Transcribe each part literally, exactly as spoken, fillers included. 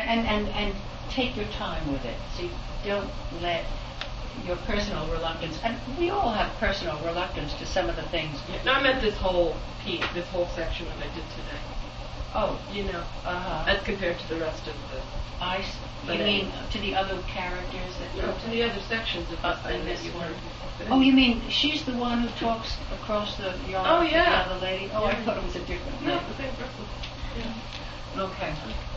and, and, and take your time with it. So you don't let your personal reluctance, and we all have personal reluctance to some of the things. Yeah, no, I meant this whole piece, this whole section that I did today. Oh, You know, uh-huh. as compared to the rest of the... I, s- you But mean to the other characters that No, to the other sections of Uh, this thing in that this you one. heard. But Oh, you mean she's the one who talks across the yard Oh, to yeah. the other lady? Oh, I Yeah. thought it was a different No, lady. the same person. Yeah. Okay.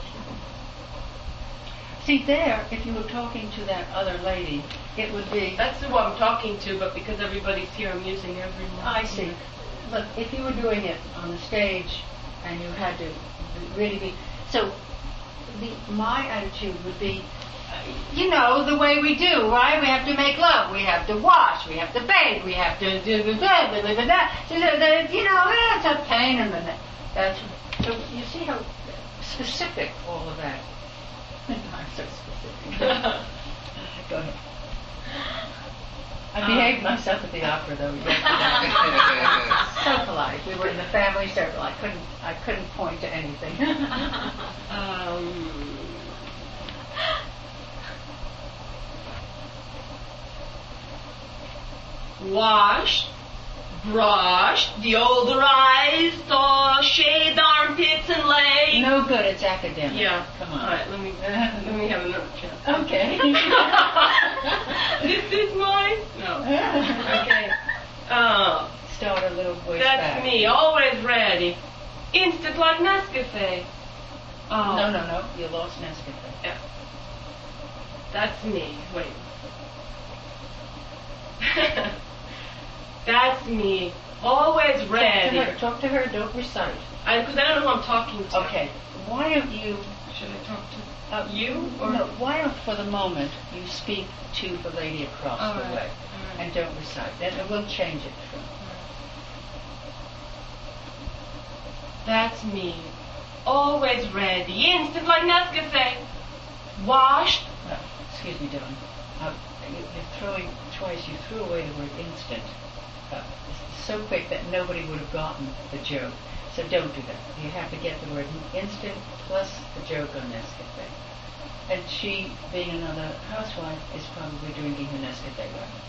See, there, if you were talking to that other lady, it would be... That's who I'm talking to, but because everybody's here, I'm using everyone. I see. Look, if you were doing it on the stage and you had to really be... So, the, my attitude would be, uh, you know, the way we do, right? We have to make love, we have to wash, we have to bathe, we have to do that, blah, blah, blah, blah. So, the, the, you know, it's a pain in the neck. That's, so you see how specific all of that. I'm so specific. Go ahead. I behaved myself at the opera, though. So polite. We were in the family circle. I couldn't. I couldn't point to anything. um, washed, brushed, deodorized, uh, shaved armpits and legs. No good. It's academic. Yeah. Come on. All right. Let me let me have another chance. Okay. This is mine. No. Okay. Uh, Start a little voice that's back. me. Always ready. Instant like Nescafe. Oh. No, no, no. You lost Nescafe. Yeah. That's me. Wait. That's me. Always Talk to ready. her. Talk to her. Don't recite. Because I, I don't know who I'm talking to. Okay. Why don't you? Should I talk to Uh, you? Or? No, why don't, for the moment, you speak to the lady across All the right, way, all right. and don't recite. Then we'll change it. That's me. Always ready. Instant like Nescafe. Washed. No, excuse me, darling. Uh, you, you're throwing, twice you threw away the word instant. Uh, it's so quick that nobody would have gotten the joke. So don't do that. You have to get the word instant plus the joke on Nescafe. And she, being another housewife, is probably drinking her Nescafe right now.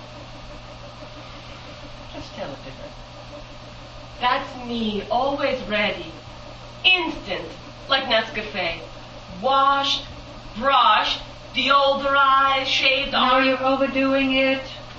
Just tell it to her. That's me. Always ready. Instant like Nescafe. Washed. Brushed. Deodorized. Shaved Now arms. you're overdoing it.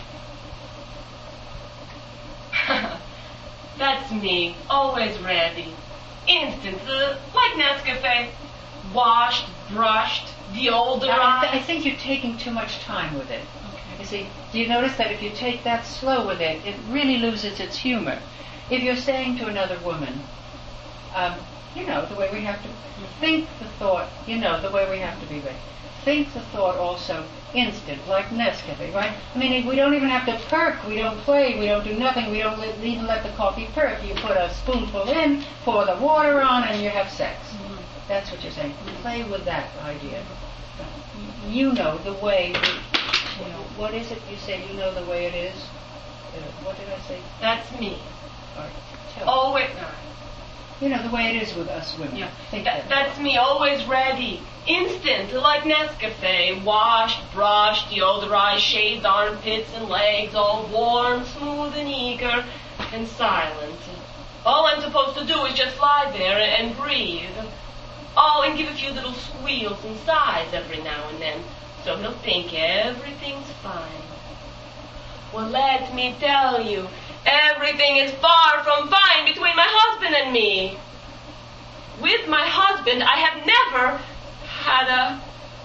That's me, always ready. Instant, uh, like Nescafe. Washed, brushed, deodorized. I, th- I think you're taking too much time with it. Okay. You see, do you notice that if you take that slow with it, it really loses its humor? If you're saying to another woman, um, you know, the way we have to think the thought, you know, the way we have to be ready. Think the thought also instant, like Nescafe, right? I mean, we don't even have to perk, we don't play, we don't do nothing, we don't let, even let the coffee perk. You put a spoonful in, pour the water on, and you have sex. Mm-hmm. That's what you're saying. Play with that idea. You know the way, you know, what is it you say, you know the way it is? Uh, what did I say? That's me. All right, tell Always. You know the way it is with us women. Yeah. Think That, that. that's me, always ready. Instant, like Nescafe. Washed, brushed, deodorized, shaved armpits and legs, all warm, smooth and eager, and silent. All I'm supposed to do is just lie there and breathe. Oh, and give a few little squeals and sighs every now and then, so he'll think everything's fine. Well, let me tell you, everything is far from fine between my husband and me. With my husband, I have never had a...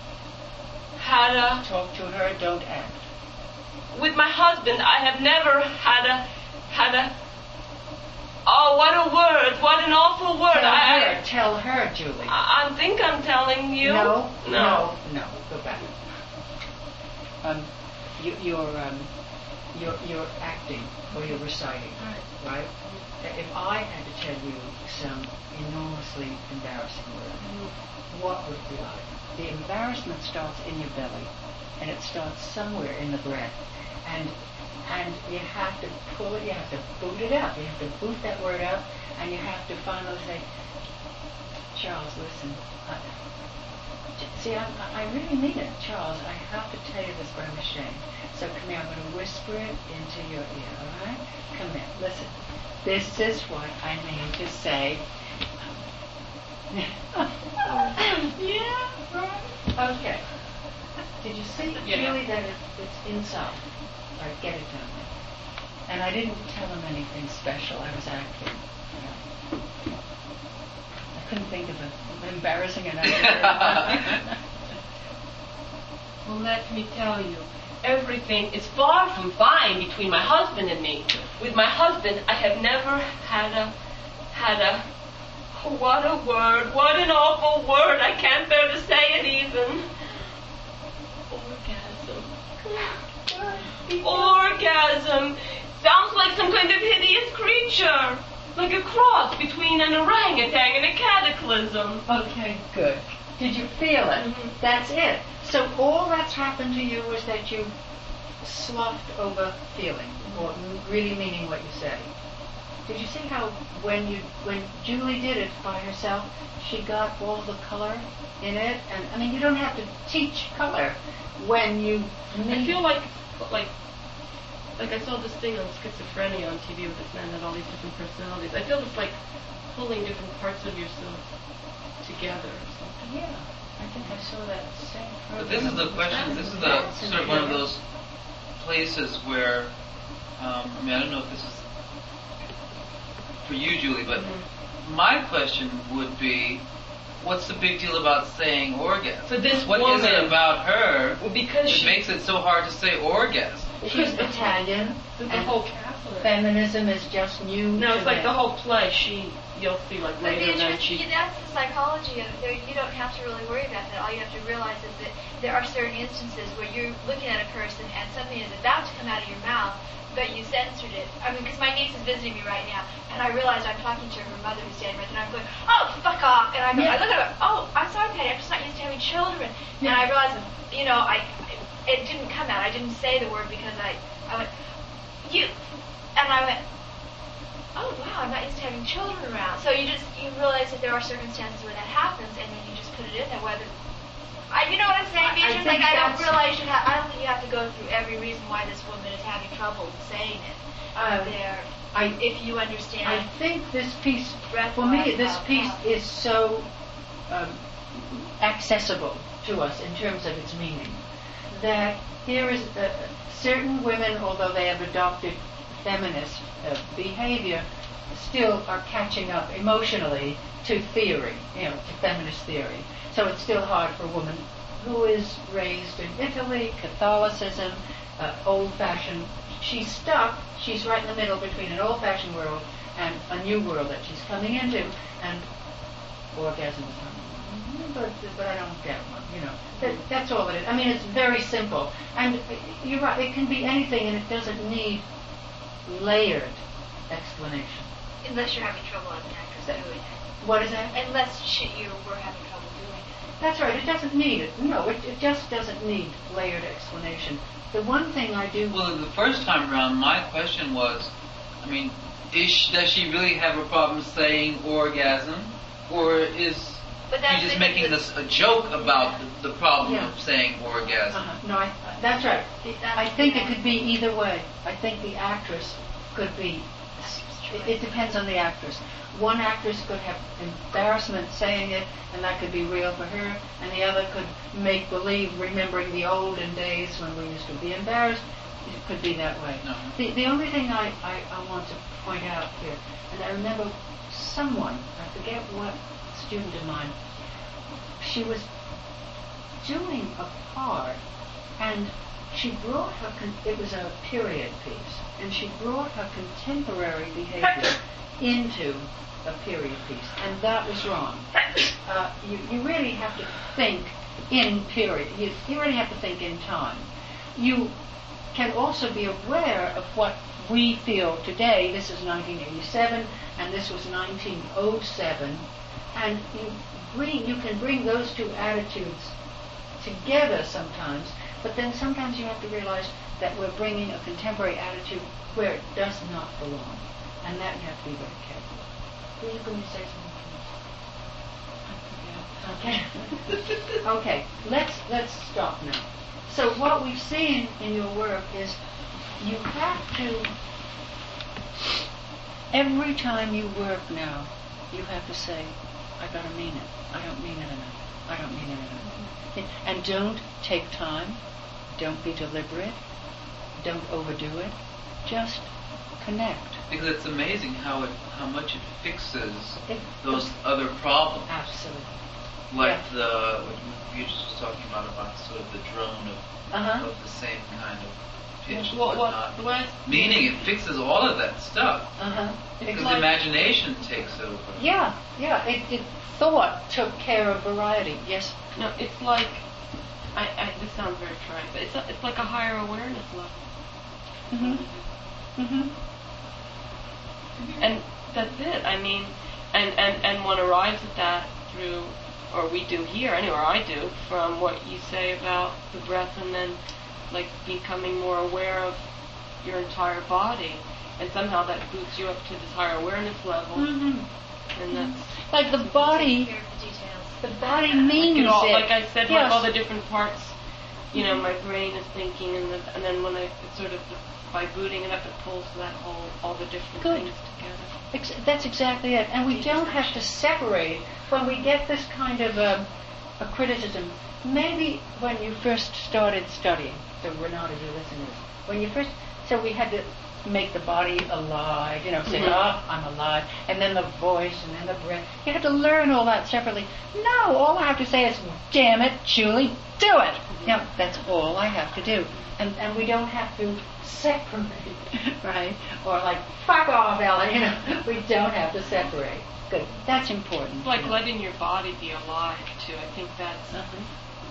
had a... Talk to her, don't act. With my husband, I have never had a... had a... Oh, what a word, what an awful word. Tell I, her, tell her, Julie. I, I think I'm telling you. No, No. no, no, go back. Um, you, you're, um, you're, you're acting, or you're reciting, right? If I had to tell you some enormously embarrassing word, what would it be like? The embarrassment starts in your belly, and it starts somewhere in the breath, and and you have to pull it, you have to boot it out, you have to boot that word out, and you have to finally say, Charles, listen, uh, See, I, I really mean it, Charles. I have to tell you this, but I'm ashamed. So come here, I'm going to whisper it into your ear, all right? Come here, listen. This is what I mean to say. Yeah, right. Okay. Did you see, Yeah. Julie, that it, it's inside? All right, get it done. And I didn't tell him anything special. I was acting. You know. I couldn't think of an embarrassing enough. Well, let me tell you, everything is far from fine between my husband and me. With my husband, I have never had a, had a, oh, what a word, what an awful word, I can't bear to say it even. Orgasm. Orgasm. Sounds like some kind of hideous creature. Like a cross between an orangutan and a cataclysm. Okay, good. Did you feel it? Mm-hmm. That's it. So all that's happened to you is that you sloughed over feeling, or really meaning what you say. Did you see how when you when Julie did it by herself, she got all the color in it? And I mean, you don't have to teach color when you. I feel like, like, like I saw this thing on schizophrenia on T V with this man that had all these different personalities. I feel it's like pulling different parts of yourself together or something. Yeah, I think I saw that same program. But this is the question. This is the sort of one of those places where um, I mean, I don't know if this is for you, Julie, but Mm-hmm. my question would be, what's the big deal about saying orgasm? For this What is it woman- about her Well, because that she, makes it so hard to say orgasm? She's Italian, the and whole castle. feminism is just new. No, to it's like them. the whole play. She, you'll see, like But the later that interesting, she. that's the psychology of it. There, you don't have to really worry about that. All you have to realize is that there are certain instances where you're looking at a person and something is about to come out of your mouth, but you censored it. I mean, because my niece is visiting me right now, and I realize I'm talking to her mother who's standing right there, and I'm going, oh, fuck off. And I go, Yeah. I look at her, oh, I'm sorry, Patty, I'm just not used to having children. And Yeah. I realize, you know, I, it didn't come out. I didn't say the word because I, I went, you, and I went, oh wow, I'm not used to having children around. So you just you realize that there are circumstances where that happens, and then you just put it in there. Whether I, you know what I'm saying, I- I Beatrice? think Like I don't that's- realize you have. I don't think you have to go through every reason why this woman is having trouble saying it. Um, there, I- if you understand. I think this piece, Breath for me, life, this uh, piece uh. is so um, accessible to us in terms of its meaning, that here is uh, certain women, although they have adopted feminist uh, behavior, still are catching up emotionally to theory, you know, to feminist theory. So it's still hard for a woman who is raised in Italy, Catholicism, uh, old-fashioned. She's stuck. She's right in the middle between an old-fashioned world and a new world that she's coming into, and orgasm is coming. But but I don't get one. You know, that, that's all it is. I mean, it's very simple, and you're right. It can be anything, and it doesn't need layered explanation. Unless you're having trouble as an actress doing it. What is that? Unless she, you were having trouble doing it. That's right. It doesn't need it. No, it, it just doesn't need layered explanation. The one thing I do. Well, the first time around, my question was, I mean, is she, does she really have a problem saying orgasm, or is But that's she just because making it's- this a joke about the, the problem Yeah. of saying orgasm? Uh-huh. No, I, that's right. I think it could be either way. I think the actress could be. It, it depends on the actress. One actress could have embarrassment saying it, and that could be real for her, and the other could make believe, remembering the olden days when we used to be embarrassed. It could be that way. No. The, the only thing I, I, I want to point out here, and I remember someone, I forget what student of mine, she was doing a part, and she brought her, con- it was a period piece, and she brought her contemporary behavior into a period piece, and that was wrong. Uh, you, you really have to think in period. You, you really have to think in time. You can also be aware of what we feel today. This is nineteen eighty-seven, and this was nineteen oh seven, and you bring you can bring those two attitudes together sometimes, but then sometimes you have to realize that we're bringing a contemporary attitude where it does not belong, and that you have to be very careful. Were you going to say something? I forget. Okay. Okay. Let's let's stop now. So what we've seen in your work is you have to, every time you work now, you have to say, I gotta mean it. I don't mean it enough. I don't mean it enough. And don't take time. Don't be deliberate. Don't overdo it. Just connect. Because it's amazing how it, how much it fixes It- those other problems. Absolutely. Like Yeah. the, what you just was talking about, about sort of the drone of, Uh-huh. of the same kind of pitch and Well, what, whatnot. the way Meaning it fixes all of that stuff. Uh-huh. Because like- imagination takes over. Yeah, yeah. It, it thought took care of variety. Yes. no, it's like I, I. This sounds very trite, but it's a, it's like a higher awareness level, Mhm. Mhm. and that's it. I mean, and and and one arrives at that through, or we do here anyway. Or I do from what you say about the breath, and then like becoming more aware of your entire body, and somehow that boots you up to this higher awareness level, Mhm. and that's. Like the body, Take care of the details. the body means Like, it all, it. like I said, Yes. like all the different parts, you know, my brain is thinking, and, the, and then when I it's sort of by booting it up, it pulls that whole all the different Good. things together. Ex- that's exactly it. And we don't have to separate when we get this kind of a, a criticism. Maybe when you first started studying, so Renata, you listen to this. When you first, so we had to make the body alive, you know, say, Mhm. oh, I'm alive, and then the voice, and then the breath. You had to learn all that separately. No, all I have to say is, damn it, Julie, do it. Yeah, that's all I have to do. And and we don't have to separate, right? Or like, fuck off, Ellen, you know. We don't have to separate. Good. That's important. It's like you know. letting your body be alive too. I think that's. Uh-huh.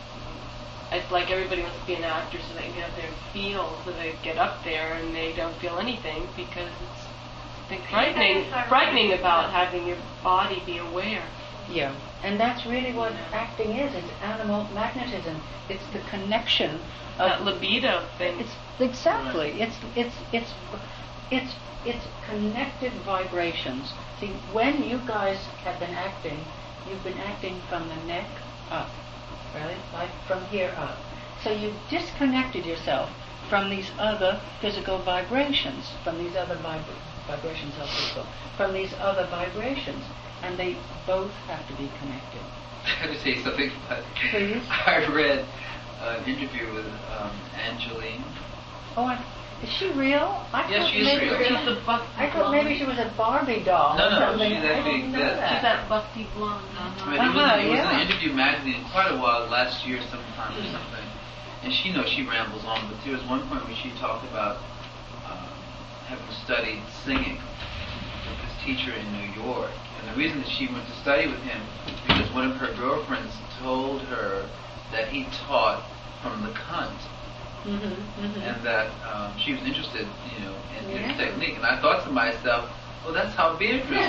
It's like everybody wants to be an actor, so they can get up there and feel. So they get up there and they don't feel anything because it's I think frightening, frightening about having your body be aware. Yeah, and that's really what acting is. It's animal magnetism. It's the connection That of libido thing. It's exactly. It's it's it's it's it's connected vibrations. See, when you guys have been acting, you've been acting from the neck up, right? Like from here up. So you've disconnected yourself from these other physical vibrations, from these other vibra- vibrations of physical, from these other vibrations, and they both have to be connected. I have to say something about Please. I read an interview with um, Angeline. Oh, I, is she real? I Yeah, thought she's maybe real. She, She's the Bhakti I thought maybe she was a Barbie doll. No, or no, something. she I actually didn't know exists. She's that. that Bhakti blonde. I mean, Uh-huh, it was, it was yeah. an interview magazine in quite a while last year sometime or something. And she knows she rambles on, but there was one point where she talked about um, having studied singing with this teacher in New York. And the reason that she went to study with him is because one of her girlfriends told her that he taught from the cunt. Mm-hmm, mm-hmm. And that um, she was interested, you know, in Yeah. his technique. And I thought to myself, well, that's how Beatrice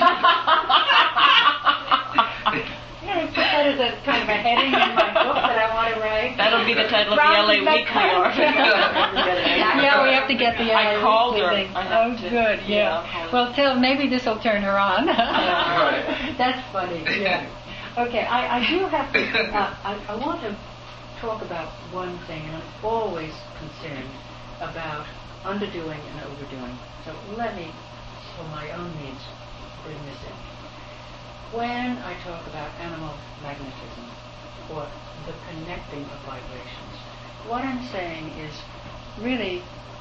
Yeah, I put that as a kind of a heading in my book that I want to write. That'll be the title of the L A From the Weekly cunt. article. Yeah, we have to get the L A I called Weekly her. thing. I have Oh, to- good, yeah, yeah. I'll call her. Well, tell maybe this will turn her on. Right. That's funny. Yeah. Okay, I, I do have to. Uh, I, I want to talk about one thing, and I'm always concerned about underdoing and overdoing. So let me, for my own needs, bring this in. When I talk about animal magnetism, or the connecting of vibrations, what I'm saying is really,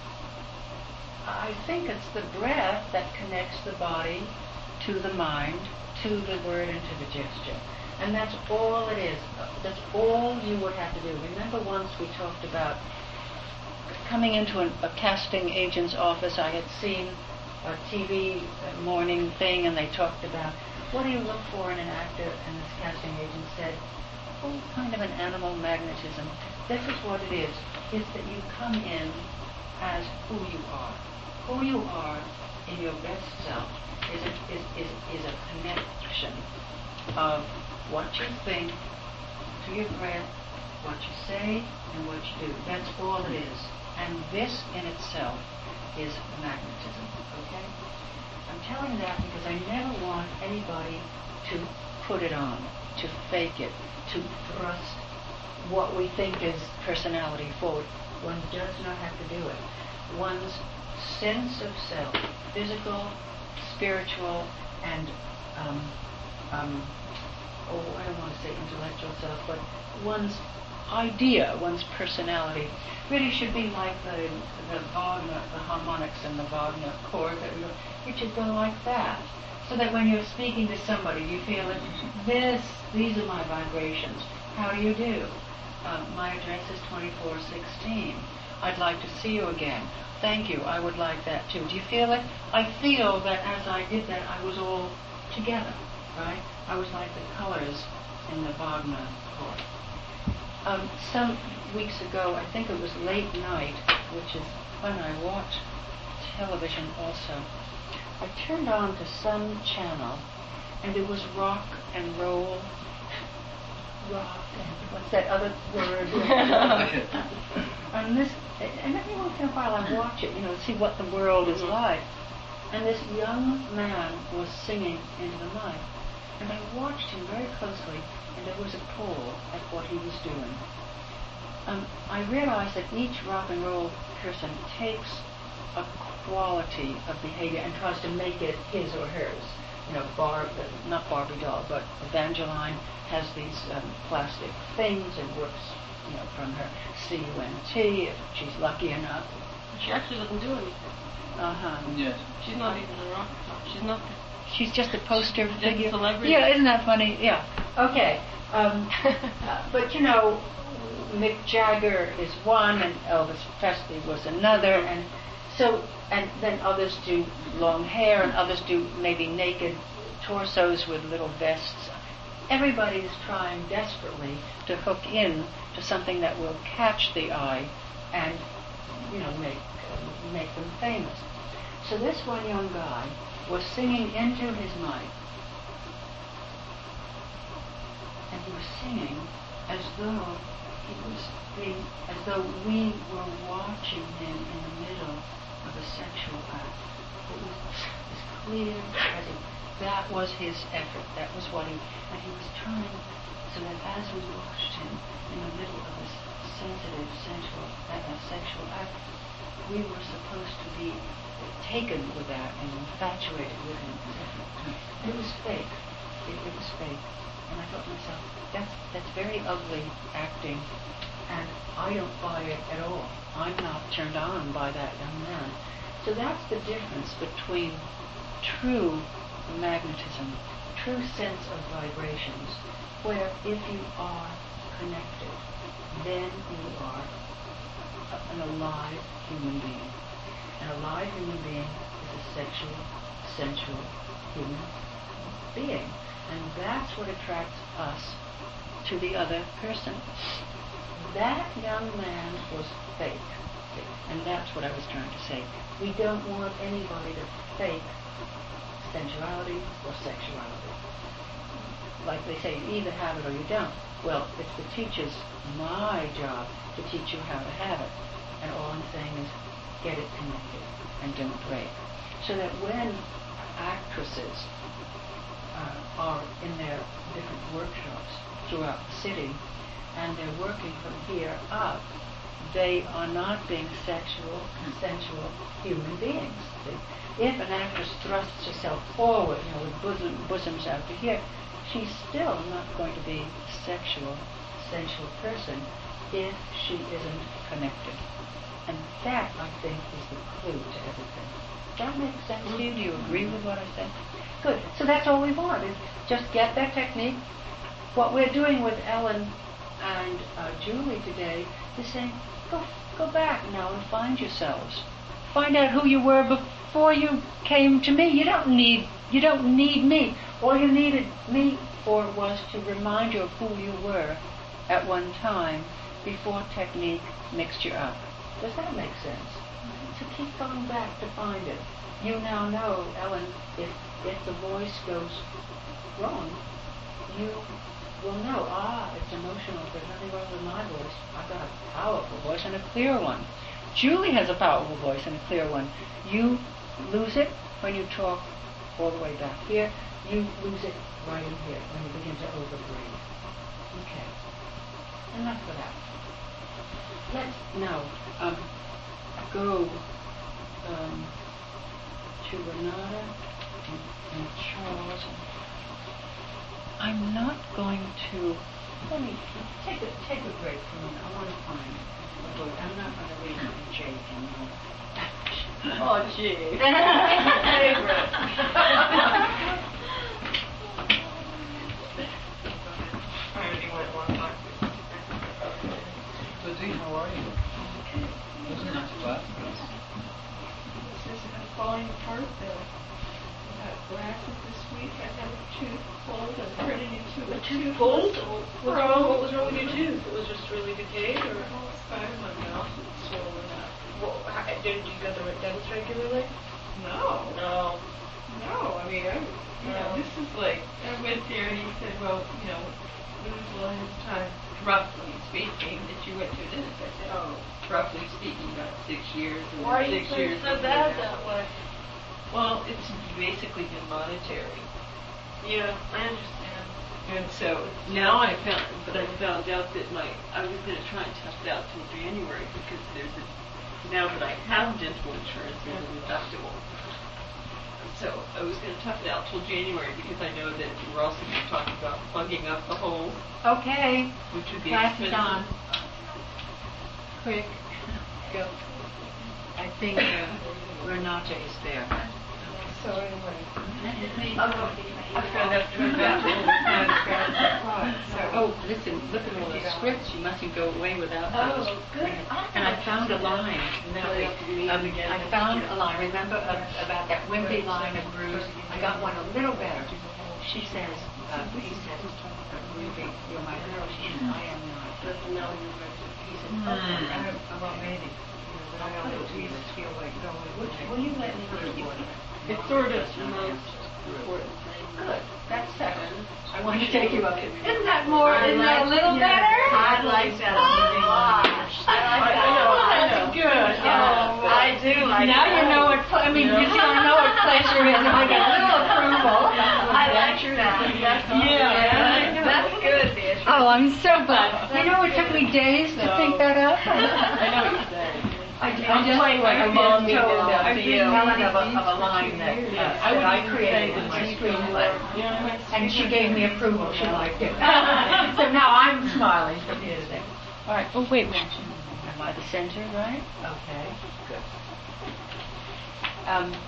I think it's the breath that connects the body to the mind, to the word, and to the gesture. And that's all it is. That's all you would have to do. Remember once we talked about coming into an, a casting agent's office. I had seen a T V morning thing, and they talked about, what do you look for in an actor? And this casting agent said, oh, kind of an animal magnetism. This is what it is. It's that you come in as who you are. Who you are in your best self is a, is, is, is a connection of what you think to your breath, what you say, and what you do. That's all it is. And this in itself is magnetism, okay? I'm telling that because I never want anybody to put it on, to fake it, to thrust what we think is personality forward. One does not have to do it. One's sense of self, physical, spiritual, and um, um, oh, I don't want to say intellectual self, but one's idea, one's personality, really should be like the the Wagner, the harmonics in the Wagner chord. That we, it should go like that, so that when you're speaking to somebody, you feel that this, these are my vibrations. How do you do? Um, my address is twenty-four sixteen. I'd like to see you again. Thank you. I would like that too. Do you feel it? I feel that as I did that, I was all together, right? I was like the colors in the Wagner chord. Um, some weeks ago, I think it was late night, which is when I watch television also, I turned on to some channel, and it was rock and roll, rock, and what's that other word? and this, and every once in a while I watch it, you know, see what the world is like. And this young man was singing into the mic, and I watched him very closely, and there was a pull at what he was doing. Um, I realized that each rock and roll person takes a quality of behavior and tries to make it his or hers. You know, Barb, uh, not Barbie doll, but Evangeline has these um, plastic things and works, you know, from her C U N T if she's lucky enough. She actually doesn't do anything. Uh-huh. Yes. She's not even a rock star. She's not. She's just a poster Just figure. a celebrity. Yeah, isn't that funny? Yeah. Okay. Um, uh, but you know, Mick Jagger is one, and Elvis Presley was another, and so, and then others do long hair, and others do maybe naked torsos with little vests. Everybody's trying desperately to hook in to something that will catch the eye, and you know, make uh, make them famous. So this one young guy was singing into his mic, and he was singing as though he was being, as though we were watching him in the middle of a sexual act. It was as clear as if that was his effort, that was what he, and he was trying, so that as we watched him in the middle of this sensitive, sensual, uh, sexual act, we were supposed to be taken with that and infatuated with him. It was fake. It, it was fake. And I thought to myself, that's, that's very ugly acting, and I don't buy it at all. I'm not turned on by that young man. So that's the difference between true magnetism, true sense of vibrations, where if you are connected, then you are an alive human being. An alive human being is a sexual, sensual human being. And that's what attracts us to the other person. That young man was fake. And that's what I was trying to say. We don't want anybody to fake sensuality or sexuality. Like they say, you either have it or you don't. Well, it's the teacher's, my job, to teach you how to have it. And all I'm saying is, get it connected and don't break. So that when actresses uh, are in their different workshops throughout the city, and they're working from here up, they are not being sexual, sensual human beings. See? If an actress thrusts herself forward, you know, with bosom, bosoms out to here, she's still not going to be a sexual, sensual person if she isn't connected. And that, I think, is the clue to everything. Does that make sense to you? Do you agree with what I said? Good. So that's all we want, is just get that technique. What we're doing with Ellen and uh, Julie today is saying, go, go back now and find yourselves. Find out who you were before you came to me. You don't need, you don't need me. All you needed me for was to remind you of who you were at one time before technique mixed you up. Does that make sense? So keep going back to find it. You now know, Ellen, if if the voice goes wrong, you will know, ah, it's emotional, there's nothing wrong with my voice. I've got a powerful voice and a clear one. Julie has a powerful voice and a clear one. You lose it when you talk all the way back here. you lose it right in here when you begin to overbreathe. Okay. Enough of that. Let's now um, go um, to Renata and, and Charles. I'm not going to. Let me take a take a break for a minute. I want to find a book. I'm not going to read from Jake anymore. Oh, gee. So, Dee, how are you? Okay. Wasn't that class? This is falling apart though. I got glasses this week. I have a tooth pulled and turning into a tooth pulled? pulled. What's wrong? What was wrong with your tooth? It was just really decayed, or? The whole side of my mouth is swollen up. Well, how, did you go to the dentist regularly? No, No. no. I mean, I, you know, this is like I went there and he said, well, you know, when was the last time, roughly speaking, that you went to a dentist? I said, oh, roughly speaking, about six years. And Why are you six feeling years so and bad then- that way? Well, it's basically been monetary. Yeah, I understand. And so now I found, but I found out that my, I was going to try and tough it out till January because there's a, now that I have dental insurance, there's a deductible. So I was going to tough it out till January because I know that we're also going to talk about plugging up the hole, Okay. which would be Class is expensive. on. Quick. Go. I think uh, Renata is there. So anyway, I found out Oh, listen, look at all the scripts. You mustn't go away without those. Oh, good. And I found a line. Um, I found a line. Remember uh, about that wimpy line of Bruce? I got one a little better. She says, uh, he says, uh, Ruby, you're my girl. She says, I am not. He says, Hmm. okay, I don't, well, maybe. I don't know, Jesus feel like going. Will you let me read one? it's sort of the most important thing. Good. That's second. I want to take you up. Isn't that more? Isn't that a little better? I like that. Gosh. I like that. I know, I That's know. good. Yeah, I do like Now that. you know what. ple- I mean, you don't know what pleasure is. I get a little approval. I like that. Yeah. That's good, Beatrice. Oh, I'm so glad. You know, it took me days to think that up. I know what you're saying. I, I just playing like I've a mom been did told, that I've to been you. telling of a, of a line that, uh, I would that I even created say in my that screenplay. Yeah. And she gave me approval. She liked it. So now I'm smiling profusely. All right. Oh, wait. Am I the center, right? Okay. Good. Um,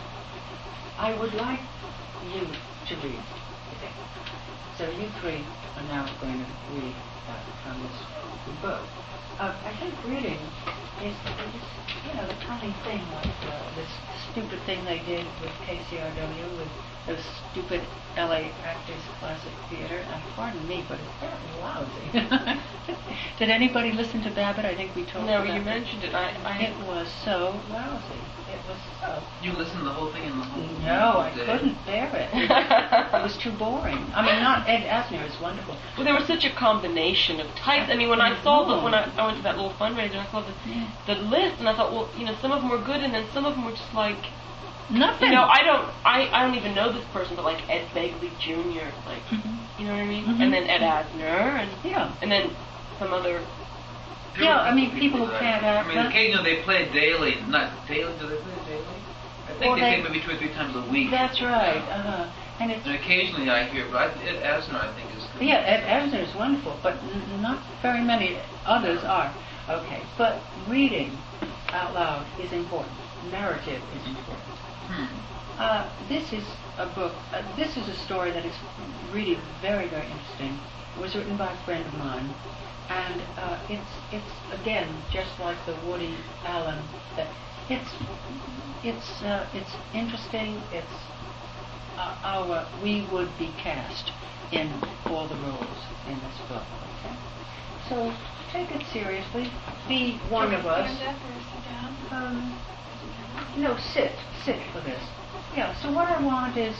I would like you to read today. So you three are now going to read uh, from this book. Uh, I think reading is, is, you know, the funny thing, like uh, this stupid thing they did with K C R W, with those stupid L A Actors Classic Theater. And pardon me, but it's very lousy. Did anybody listen to Babbitt? I think we told No, about you it. mentioned it. I, I It was so lousy. It was so. You listened to the whole thing in the whole No, I day? couldn't bear it. It was too boring. I mean, not Ed Asner is wonderful. Well, there was such a combination of types. I mean, when I saw the, when I, I went to that little fundraiser, I saw the, the list, and I thought, well, you know, some of them were good, and then some of them were just like, Nothing. you know, I don't, I, I don't even know this person, but like Ed Begley Junior, like, Mhm. you know what I mean? Mhm. And then Ed Asner, and Yeah. and then some other. Yeah, I mean, people who can't act. I mean, occasionally they play daily. Not daily. Do they play daily? I think Well, they, they- play maybe two or three times a week. That's right. Uh-huh. And it's And occasionally I hear, but I, Ed Asner I think is. yeah, Ed Asner is wonderful, but n- not very many others are. Okay, but reading out loud is important. Narrative is important. Hmm. Uh, this is a book. Uh, this is a story that is really very, very interesting. It was written by a friend of mine, and uh, it's it's again just like the Woody Allen. That it's it's uh, it's interesting. It's uh, our we would be cast in all the roles in this book. Okay? So take it seriously. Be one of us. Stand up or sit down? Um, no, sit, sit for this. Yeah. So what I want is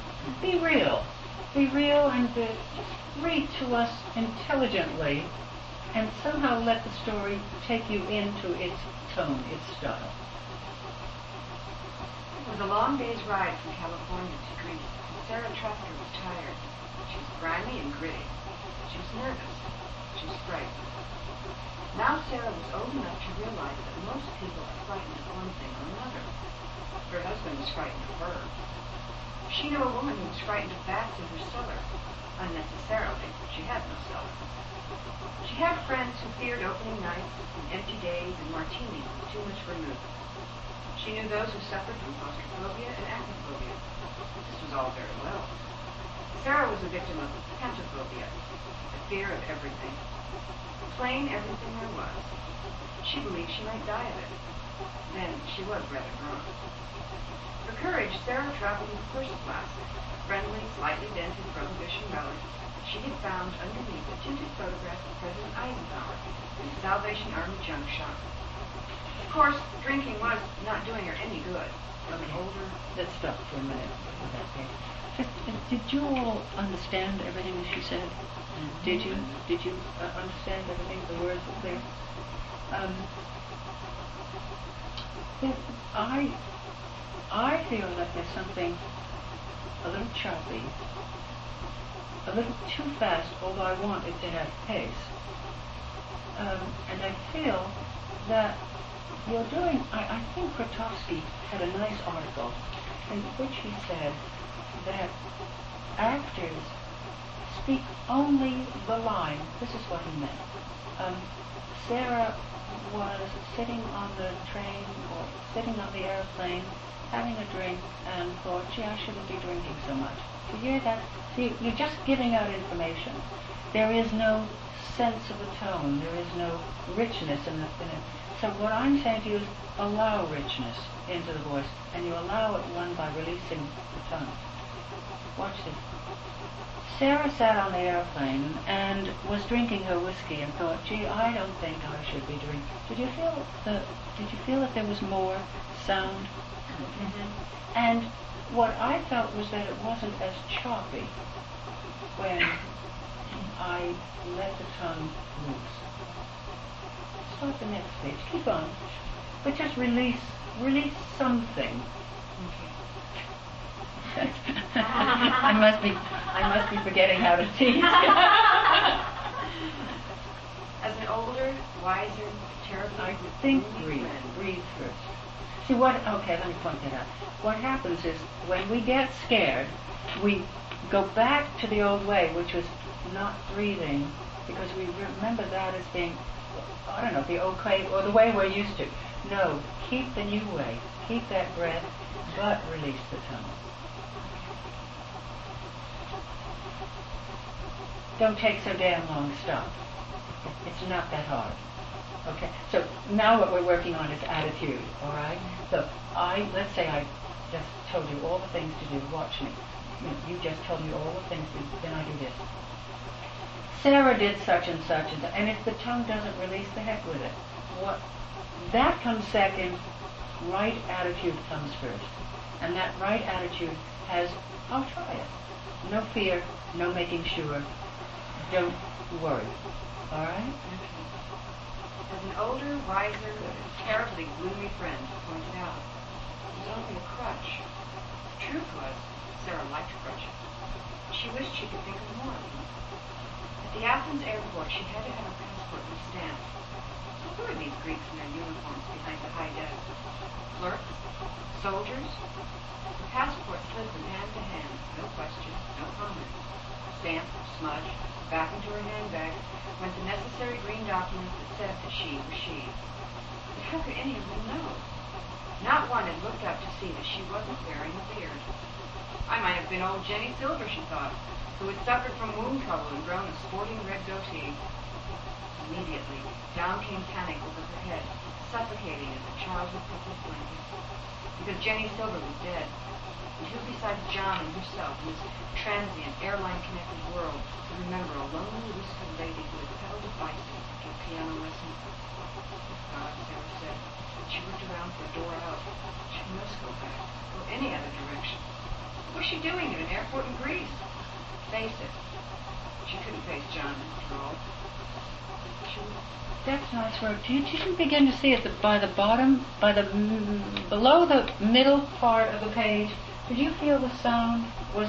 be real, be real, and uh, just read to us intelligently, and somehow let the story take you into its tone, its style. It was a long day's ride from California to Greece. Sarah Trasker was tired. She was grimy and gritty. She was nervous. She was frightened. Now Sarah was old enough to realize that most people are frightened of one thing or another. Her husband was frightened of her. She knew a woman who was frightened of bats in her cellar. Unnecessarily, she had no cellar. She had friends who feared opening nights and empty days and martinis with too much vermouth. She knew those who suffered from claustrophobia and acrophobia. This was all very well. Sarah was a victim of pentaphobia, the fear of everything. Plain everything there was. She believed she might die of it. Then she was rather wrong. For courage, Sarah traveled in first class, friendly, slightly dented Prohibition relic. She had found underneath a tinted photograph of President Eisenhower in the Salvation Army junk shop. Of course, drinking was not doing her any good. From an older... Let's stop for a minute with that thing. Just, did you all understand everything that she said? Did you? Did you uh, understand everything? The words were clear? Um, then I, I feel that there's something a little choppy, a little too fast, although I want it to have pace. Um, and I feel that you're doing, I, I think Grotowski had a nice article in which he said that actors speak only the line. This is what he meant. Um, Sarah was sitting on the train or sitting on the airplane having a drink and thought, gee, I shouldn't be drinking so much. Do you hear that? See, you're just giving out information. There is no sense of a tone. There is no richness in, the, in it. So what I'm saying to you is allow richness into the voice, and you allow it, one, by releasing the tongue. Watch this. Sarah sat on the airplane and was drinking her whiskey and thought, gee, I don't think I should be drinking. Did you feel the, did you feel that there was more sound? Mm-hmm. And what I felt was that it wasn't as choppy when I let the tongue loose. Start the next page. Keep on. But just release, release something. Okay. I must be, I must be forgetting how to teach. As an older, wiser, terribly... I think breathe, breathe first. See what, okay, let me point that out. What happens is, when we get scared, we go back to the old way, which was not breathing, because we remember that as being, I don't know, the old way, or the way we're used to. No, keep the new way. Keep that breath, but release the tongue. Don't take so damn long, stop. It's not that hard. Okay, so now what we're working on is attitude, all right? So I, let's say I just told you all the things to do, watch me. You, know, you just told me all the things to do, then I do this. Sarah did such and such, and, and if the tongue doesn't release, the heck with it. What? That comes second, right attitude comes first. And that right attitude has, I'll try it. No fear, no making sure, don't worry, all right? As an older, wiser, terribly gloomy friend pointed out, it was only a crutch. The truth was, Sarah liked crutches. She wished she could think of more of them. At the Athens airport, she had to have her passport re-stamped. Who were these Greeks in their uniforms behind the high desk? Clerks? Soldiers? The passport slid from hand to hand, no question, no comment. Stamped, smudged, back into her handbag went the necessary green document that said that she was she. But how could any of them know? Not one had looked up to see that she wasn't wearing a beard. I might have been old Jenny Silver, she thought, who had suffered from wound trouble and grown a sporting red goatee. Immediately, down came panic over her head, suffocating as a child with purple blanket. Because Jenny Silver was dead. And who besides John and herself in this transient, airline-connected world could remember a lonely, wistful lady who had pedaled a bicycle to give piano lessons? God, Sarah said. She looked around for a door out. She must go back, or any other direction. What was she doing at an airport in Greece? Face it. She couldn't face John after all. She would... That's nice work. You didn't begin to see it by the bottom, by the mm, below the middle part of the page. Did you feel the sound was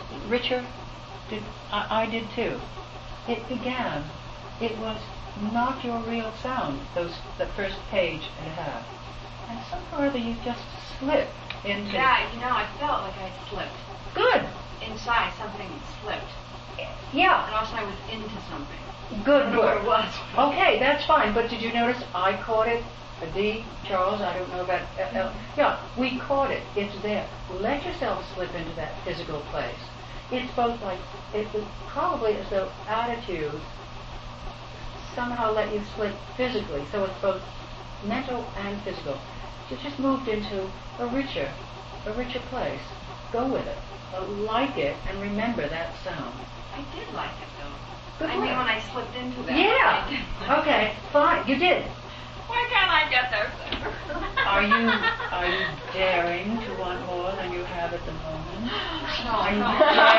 richer? Did I, I did too. It began. It was not your real sound, those the first page and a half. And somehow or other you just slipped into Yeah, you know, I felt like I slipped. Good. Inside, something slipped. And Yeah. also I was into something. Good I don't know work. what it was. Okay, that's fine. But did you notice I caught it? A D, Charles, I don't know about L. L. Yeah, we caught it. It's there. Let yourself slip into that physical place. It's both like, it was probably as though attitude somehow let you slip physically. So it's both mental and physical. You just moved into a richer, a richer place. Go with it. Uh, like it and remember that sound. I did like it, though. Good I mean, work. when I slipped into that. I Yeah. did like Okay, it. fine. You did. Why can't I get there sooner? Are you are you daring to want more than you have at the moment? No, Are you no.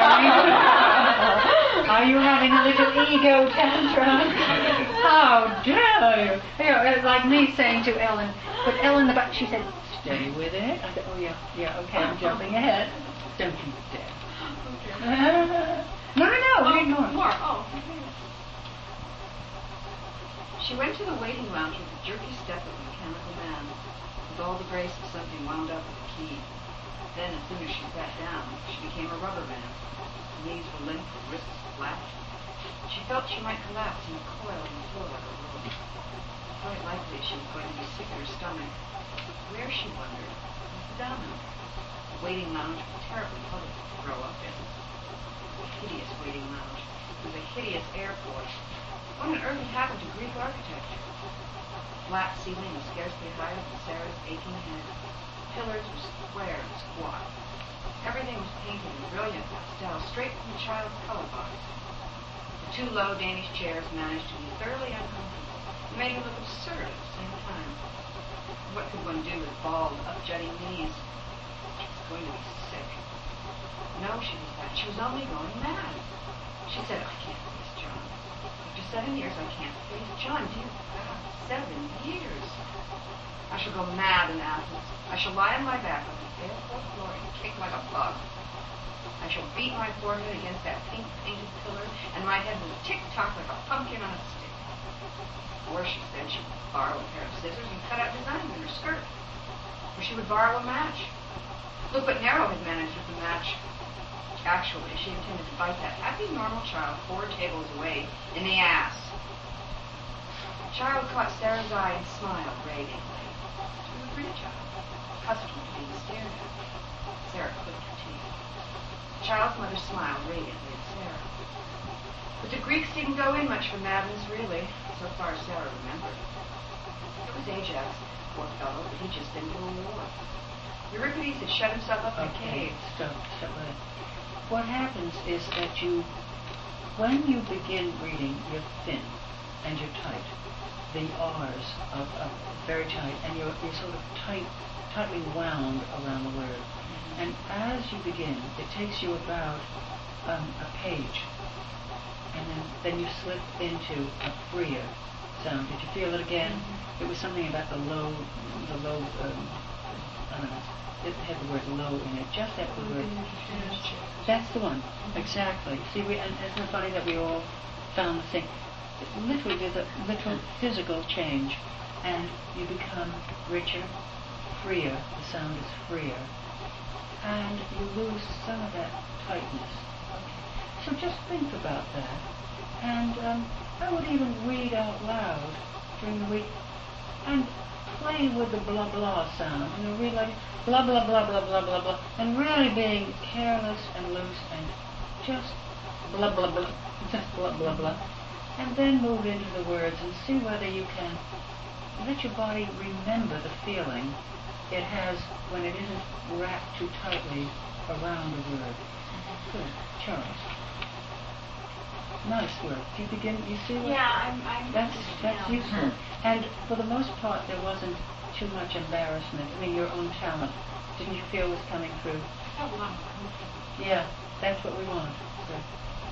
daring? Are you having a little ego tantrum? How dare you? You know, it's like me saying to Ellen, but Ellen, the back, she said, stay with it. I said, oh yeah, yeah, okay, I'm jumping ahead. Don't you dare. No, no, no, Oh, read more. more. Oh. She went to the waiting lounge with the jerky step of a mechanical man, with all the grace of something wound up with a key. Then, as soon as she sat down, she became a rubber band. Her knees were limp, her wrists flat. She felt she might collapse in a coil on the floor like a rope. Quite likely she was going to be sick to her stomach. Where, she wondered, was the domino? A waiting lounge was terribly public to grow up in. A hideous waiting lounge. It was a hideous airport. What on earth had happened to Greek architecture? The flat ceiling was scarcely higher than Sarah's aching head. Pillars were square and squat. Everything was painted in brilliant pastel, straight from the child's color box. The two low Danish chairs managed to be thoroughly uncomfortable and made her look absurd at the same time. What could one do with bald, up-jutting knees? She was going to be sick. No, she decided, she was only going mad. She said, I can't face John. After seven years, I can't face John. Dear God, seven years. I shall go mad in Athens. I shall lie on my back on the airport floor and kick like a bug. I shall beat my forehead against that pink-painted pillar, and my head will tick-tock like a pumpkin on a stick. Or, she said, she would borrow a pair of scissors and cut out designs in her skirt. Or she would borrow a match. Look what Nero had managed with the match. Actually, she intended to bite that happy, normal child four tables away in the ass. The child caught Sarah's eye and smiled radiantly. She was a pretty child, accustomed to being stared at. Sarah clicked her teeth. The child's mother smiled radiantly at Sarah. But the Greeks didn't go in much for madness, really, so far as Sarah remembered. It was Ajax, poor fellow, but he'd just been to a war. Euripides had shut himself up in a Okay, cave. stop, stop with it. What happens is that you, when you begin reading, you're thin and you're tight. The R's are, are very tight, and you're, you're sort of tight, tightly wound around the word. And as you begin, it takes you about um, a page, and then, then you slip into a freer sound. Did you feel it again? It was something about the low, the low, um, I don't know, it had the word low in it, just after the word. That's the one, exactly. See, we, and isn't it funny that we all found the thing? Literally, there's a literal physical change, and you become richer, freer. The sound is freer, and you lose some of that tightness. Okay. So just think about that, and um, I would even read out loud during the week, and play with the blah blah sound. You know, read like blah blah blah blah blah blah blah, and really being careless and loose and just blah blah blah, just blah blah blah. And then move into the words and see whether you can let your body remember the feeling it has when it isn't wrapped too tightly around the word. Good. Charles. Nice work. Do you begin, you see what? Yeah, I'm, I'm That's, that's yeah. useful. And for the most part, there wasn't too much embarrassment. I mean, your own talent, didn't you feel was coming through? I felt a lot more comfortable. Yeah, that's what we want. Good.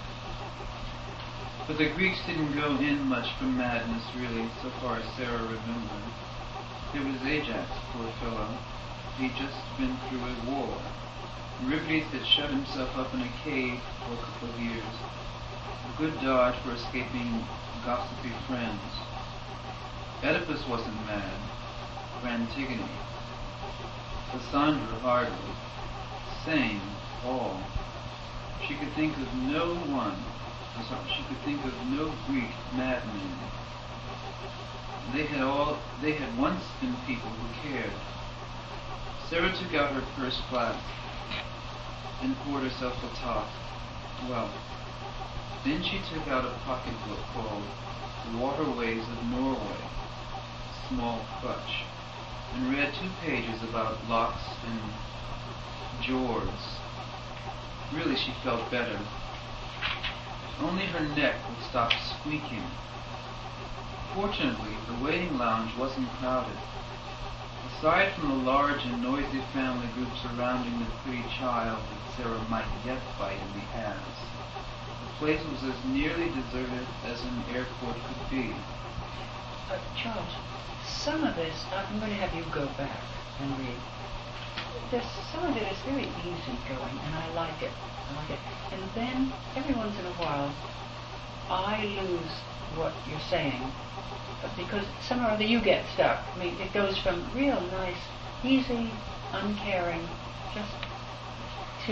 But the Greeks didn't go in much for madness, really, so far as Sarah remembered. It was Ajax, poor fellow. He'd just been through a war. Euripides had shut himself up in a cave for a couple of years, a good dodge for escaping gossipy friends. Oedipus wasn't mad, or Antigone. Cassandra hardly. Sane, all. She could think of no one, she could think of no Greek madmen. They had all, they had once been people who cared. Sarah took out her first flask and poured herself a tot. Well, then she took out a pocketbook called The Waterways of Norway, small crutch, and read two pages about locks and jords. Really, she felt better. Only her neck would stop squeaking. Fortunately, the waiting lounge wasn't crowded. Aside from the large and noisy family group surrounding the pretty child that Sarah might yet bite in the ass, the place was as nearly deserted as an airport could be. Uh, Charles, some of this, I'm going to have you go back and read. There's some of it is very easy going, and I like it. I like it. And then, every once in a while, I lose what you're saying, because somehow or other you get stuck. I mean, it goes from real nice, easy, uncaring, just to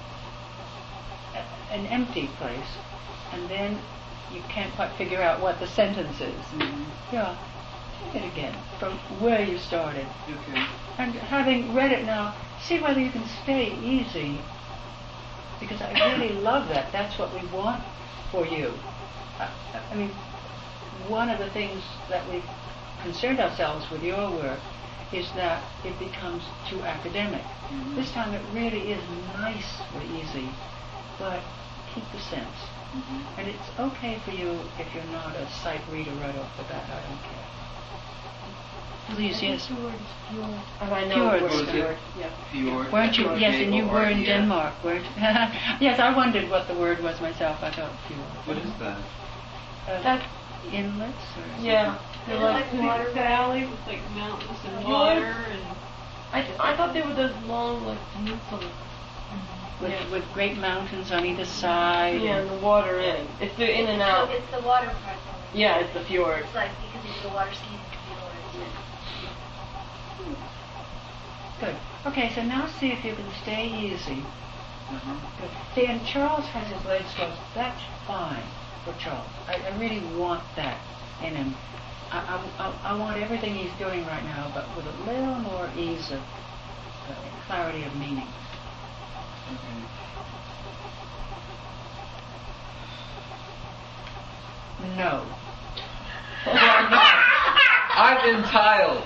a, an empty place, and then you can't quite figure out what the sentence is. Mm-hmm. Yeah, take it again, from where you started. Okay. And having read it now, see whether you can stay easy, because I really love that. That's what we want for you. I, I mean, one of the things that we've concerned ourselves with your work is that it becomes too academic. Mm-hmm. This time it really is nicely easy, but keep the sense. Mm-hmm. And it's okay for you if you're not a sight reader right off the bat. I don't care. Please, yes. And I know Fjords. the word. Fjord. Yeah. Fjord. Weren't you? Yes, and you were in F O R D S. Denmark, weren't you? Yes, I wondered what the word was myself. I thought fjord. What is that? Uh, That's, inlets or yeah. They're They're like like water big valleys with like mountains and Yeah. water and I, I thought they were those long, like, peninsulas. with, Yeah. with great mountains on either side. Yeah, and the water in. It's the in and So out. it's the water part. Only. Yeah, it's the fjord. It's like because you do the water skiing in the fjord. Good. Okay, so now see if you can stay easy. Uh-huh. Good. See, and Charles has his legs crossed. That's fine for Charles. I, I really want that in him. I, I, I, I want everything he's doing right now, but with a little more ease of uh, clarity of meaning. Okay. No. I've been tiled.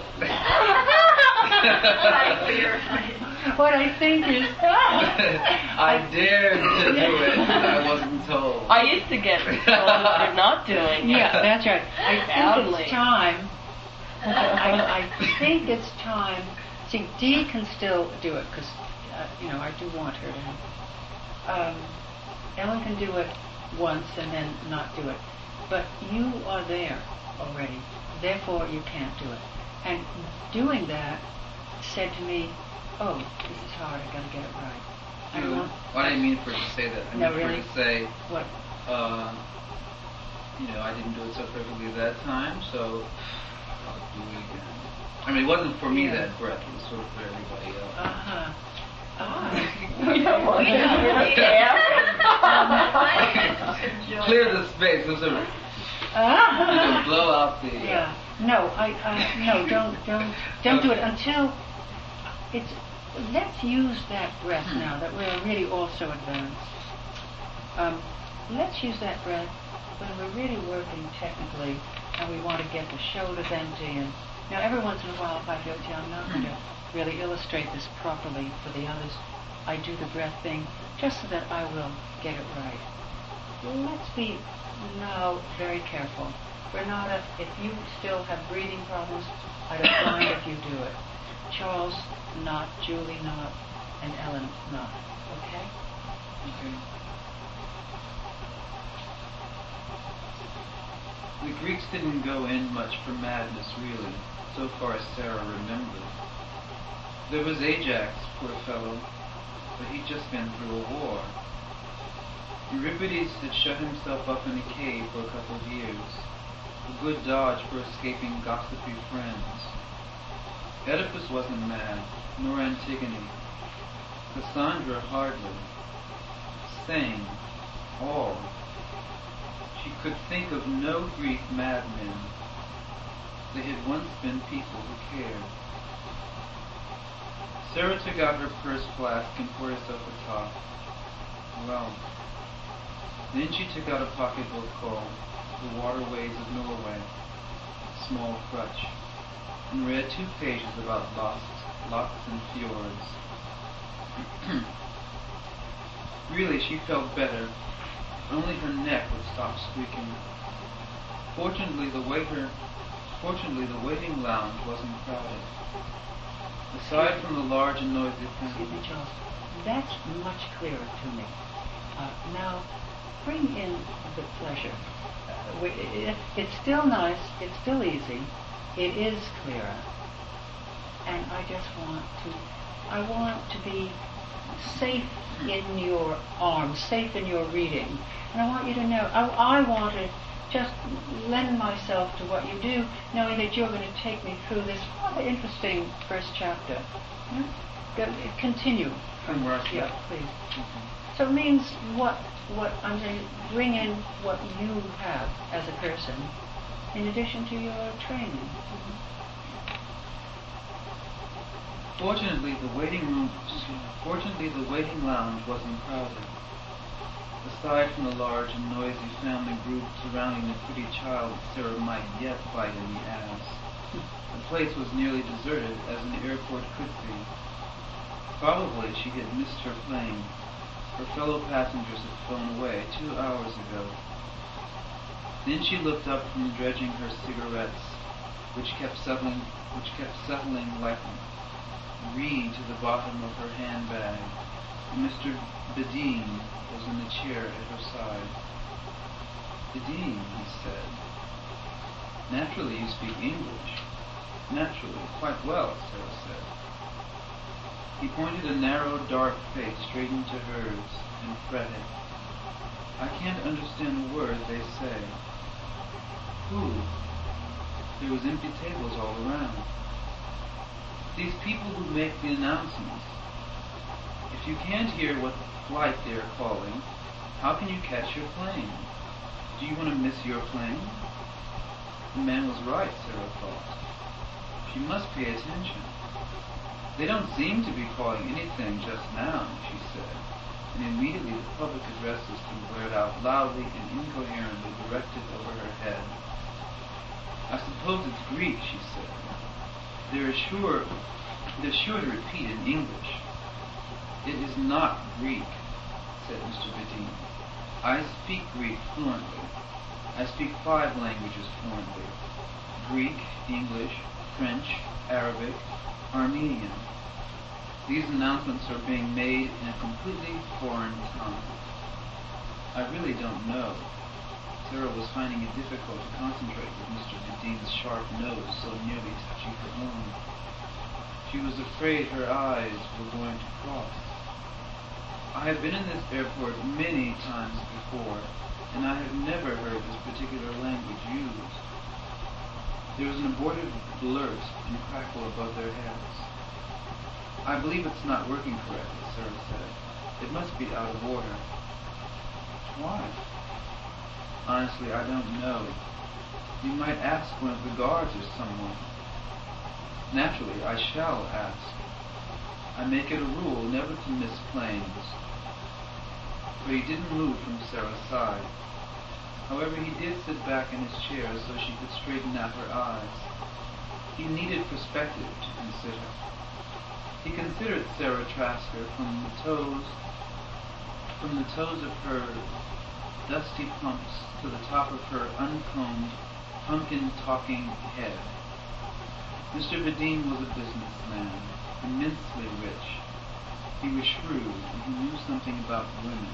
What I think is... I dared to do it, but I wasn't told. I used to get told for not doing it. Yeah, that's right. I think Badly. it's time. I, I think it's time. See, Dee can still do it because, uh, you know, I do want her to have. Um, Ellen can do it once and then not do it. But you are there already. Therefore, you can't do it. And doing that said to me, oh, this is hard. I got to get it right. I No, want. I didn't mean for her to say that. I No, meant for really? her to say, What? uh, you know, I didn't do it so perfectly that time, so I'll do it again. I mean, it wasn't for me Yeah. that breath. It was sort of for everybody else. Uh huh. Uh-huh. We don't want to really care. Clear the space. It was a, you know, Ah. blow out the. Uh, Yeah. No, I, I no, don't don't don't do it until it's. Let's use that breath now that we're really also advanced. Um, let's use that breath when we're really working technically and we want to get the shoulders empty. And now, every once in a while, if I feel, gee, I'm not going to really illustrate this properly for the others, I do the breath thing just so that I will get it right. Let's be now very careful. Renata, if you still have breathing problems, I don't mind if you do it. Charles, not. Julie, not. And Ellen, not. Okay? Okay. The Greeks didn't go in much for madness, really, so far as Sarah remembered. There was Ajax, poor fellow. but he'd just been through a war. Euripides had shut himself up in a cave for a couple of years, a good dodge for escaping gossipy friends. Oedipus wasn't mad, nor Antigone. Cassandra hardly. Sane. All. She could think of no Greek madmen. They had once been people who cared. Sarah took out her purse flask and poured herself a top. Well. Then she took out a pocketbook called The Waterways of Norway, a small crutch, and read two pages about lost lochs and fjords. Really, she felt better. Only her neck would stop squeaking. Fortunately, the waiter, fortunately, the waiting lounge wasn't crowded. Aside from the large and noisy Excuse me, family. Charles. That's much clearer to me. Uh, now, bring in the pleasure. Uh, we, it, it's still nice. It's still easy. It is clearer. And I just want to, I want to be safe in your arms, safe in your reading. And I want you to know, I, I want to just lend myself to what you do, knowing that you're going to take me through this rather interesting first chapter. Hmm? Go, continue. From where I Yeah, slept. please. Mhm. So it means what, what I'm saying, bring in what you have as a person, in addition to your training. Fortunately, the waiting room, fortunately, the waiting lounge wasn't crowded. Aside from the large and noisy family group surrounding the pretty child Sarah might yet bite in the ass, the place was nearly deserted as an airport could be. Probably she had missed her plane. Her fellow passengers had flown away two hours ago. Then she looked up from dredging her cigarettes, which kept settling, which kept settling like reed to the bottom of her handbag. Mister Bedeen was in the chair at her side. Bedeen, he said. Naturally you speak English. Naturally, quite well, Sarah said. He pointed a narrow, dark face straight into hers and fretted. I can't understand a word they say. Who? There was empty tables all around. These people who make the announcements. If you can't hear what flight they are calling, how can you catch your plane? Do you want to miss your plane? The man was right, Sarah thought. She must pay attention. They don't seem to be calling anything just now, she said, and immediately the public address system blared out loudly and incoherently directed over her head. I suppose it's Greek, she said. They're sure, they're sure to repeat in English. It is not Greek, said Mister Bedeen. I speak Greek fluently. I speak five languages fluently. Greek, English, French, Arabic, Armenian. These announcements are being made in a completely foreign tongue. I really don't know. Sarah was finding it difficult to concentrate with Mister Bedeen's sharp nose so nearly touching her own. She was afraid her eyes were going to cross. I have been in this airport many times before, and I have never heard this particular language used. There was an abortive blurt and crackle above their heads. I believe it's not working correctly, Sarah said. It must be out of order. Why? Honestly, I don't know. You might ask one of the guards or someone. Naturally, I shall ask. I make it a rule never to miss planes. But he didn't move from Sarah's side. However, he did sit back in his chair so she could straighten out her eyes. He needed perspective to consider. He considered Sarah Trasker from the toes, from the toes of her dusty pumps to the top of her uncombed, pumpkin-talking head. Mister Bedeen was a businessman, immensely rich. He was shrewd, and he knew something about women.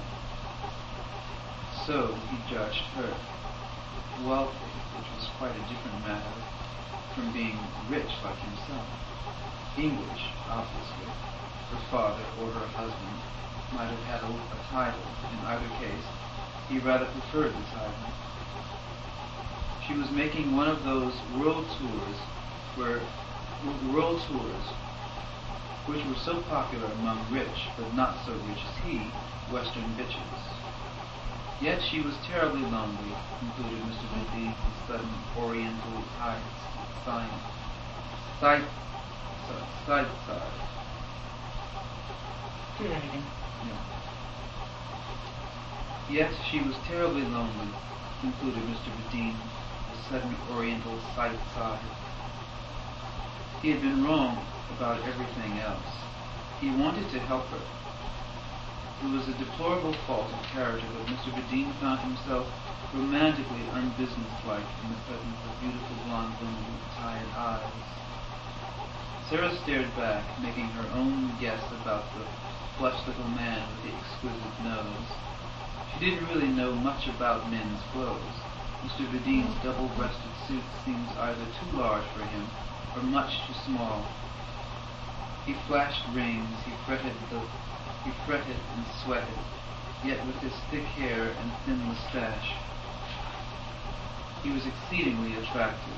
So he judged her. Wealthy, which was quite a different matter from being rich like himself. English, obviously. her father or her husband might have had a, a title. In either case, he rather preferred the title. She was making one of those world tours where world tours which were so popular among rich, but not so rich as he, Western bitches. Yet she was terribly lonely, concluded Mister Bedine's sudden Oriental side, side, side, side, side. Do that again. Yeah. Yet she was terribly lonely, concluded Mister Bedine, with sudden Oriental side, side. He had been wrong about everything else. He wanted to help her. It was a deplorable fault of character, but Mister Bedine found himself romantically unbusinesslike in the presence of beautiful blonde women with tired eyes. Sarah stared back, making her own guess about the flushed little man with the exquisite nose. She didn't really know much about men's clothes. Mister Bedine's double-breasted suit seems either too large for him or much too small. He flashed rings, he fretted the, he fretted and sweated, yet with his thick hair and thin moustache, he was exceedingly attractive.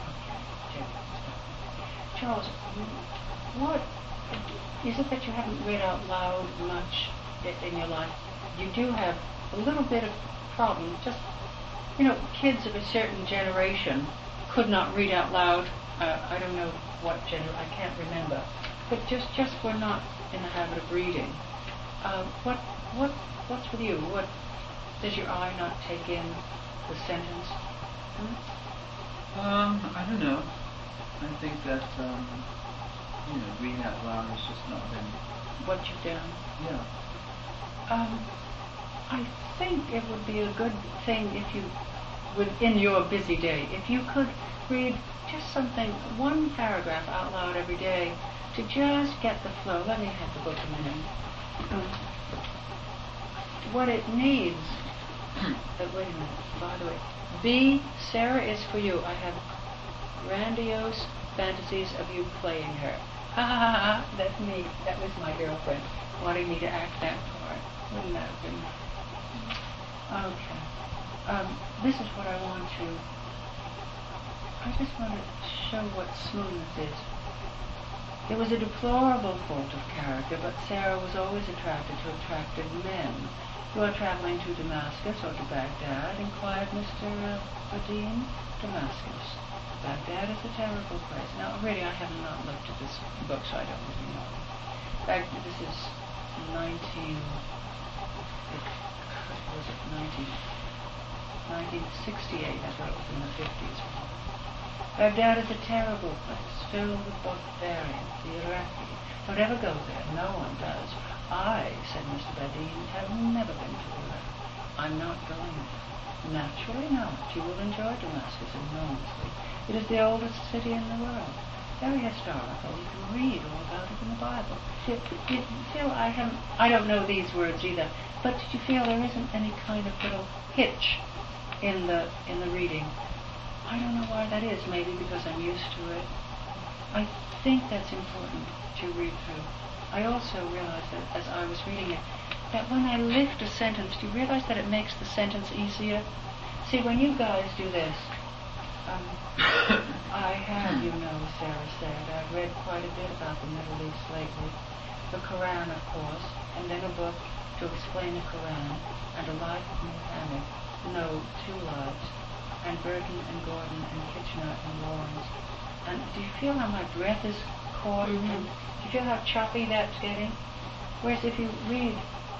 Charles, what is it that you haven't read out loud much in your life? You do have a little bit of problem. Just, you know, kids of a certain generation could not read out loud. Uh, I don't know what gener. I can't remember. But just, just we're not in the habit of reading. Uh, what, what, what's with you? What does your eye not take in the sentence? Hmm? Um, I don't know. I think that, um, you know, reading out loud has just not been what you've done. Yeah. Um, I think it would be a good thing if you, within your busy day, if you could read just something, one paragraph out loud every day, to just get the flow. Let me have the book a minute. Um, what it needs. uh, wait a minute. By the way, B, Sarah is for you. I have grandiose fantasies of you playing her. Ha ha ha ha. That's me. That was my girlfriend wanting me to act that part. Wouldn't that have been? Okay. Um, this is what I want to. I just want to show what smoothness is. It was a deplorable fault of character, but Sarah was always attracted to attractive men. You are traveling to Damascus or to Baghdad? Inquired Mister Bedine. Damascus. Baghdad is a terrible place. Now, really, I have not looked at this book, so I don't really know. Bag- this is nineteen. It, was it nineteen? nineteen sixty-eight. I thought it was in the fifties. Baghdad is a terrible place, filled with barbarians, the Iraqi. Don't ever go there. No one does. I, said Mister Bedine, have never been to Iraq. I'm not going there. Naturally not. You will enjoy Damascus enormously. It is the oldest city in the world. Very historical. You can read all about it in the Bible. Did, did you feel I haven't, I don't know these words either, but did you feel there isn't any kind of little hitch in the in the reading? I don't know why that is. Maybe because I'm used to it. I think that's important to read through. I also realized that as I was reading it, that when I lift a sentence, do you realize that it makes the sentence easier? See, when you guys do this, um, I have, you know, Sarah said, I've read quite a bit about the Middle East lately. The Quran, of course, and then a book to explain the Quran, and a life of Muhammad. No, two lives. And Burton and Gordon and Kitchener and Lawrence. And do you feel how my breath is caught? Mm-hmm. And do you feel how choppy that's getting? Whereas if you read,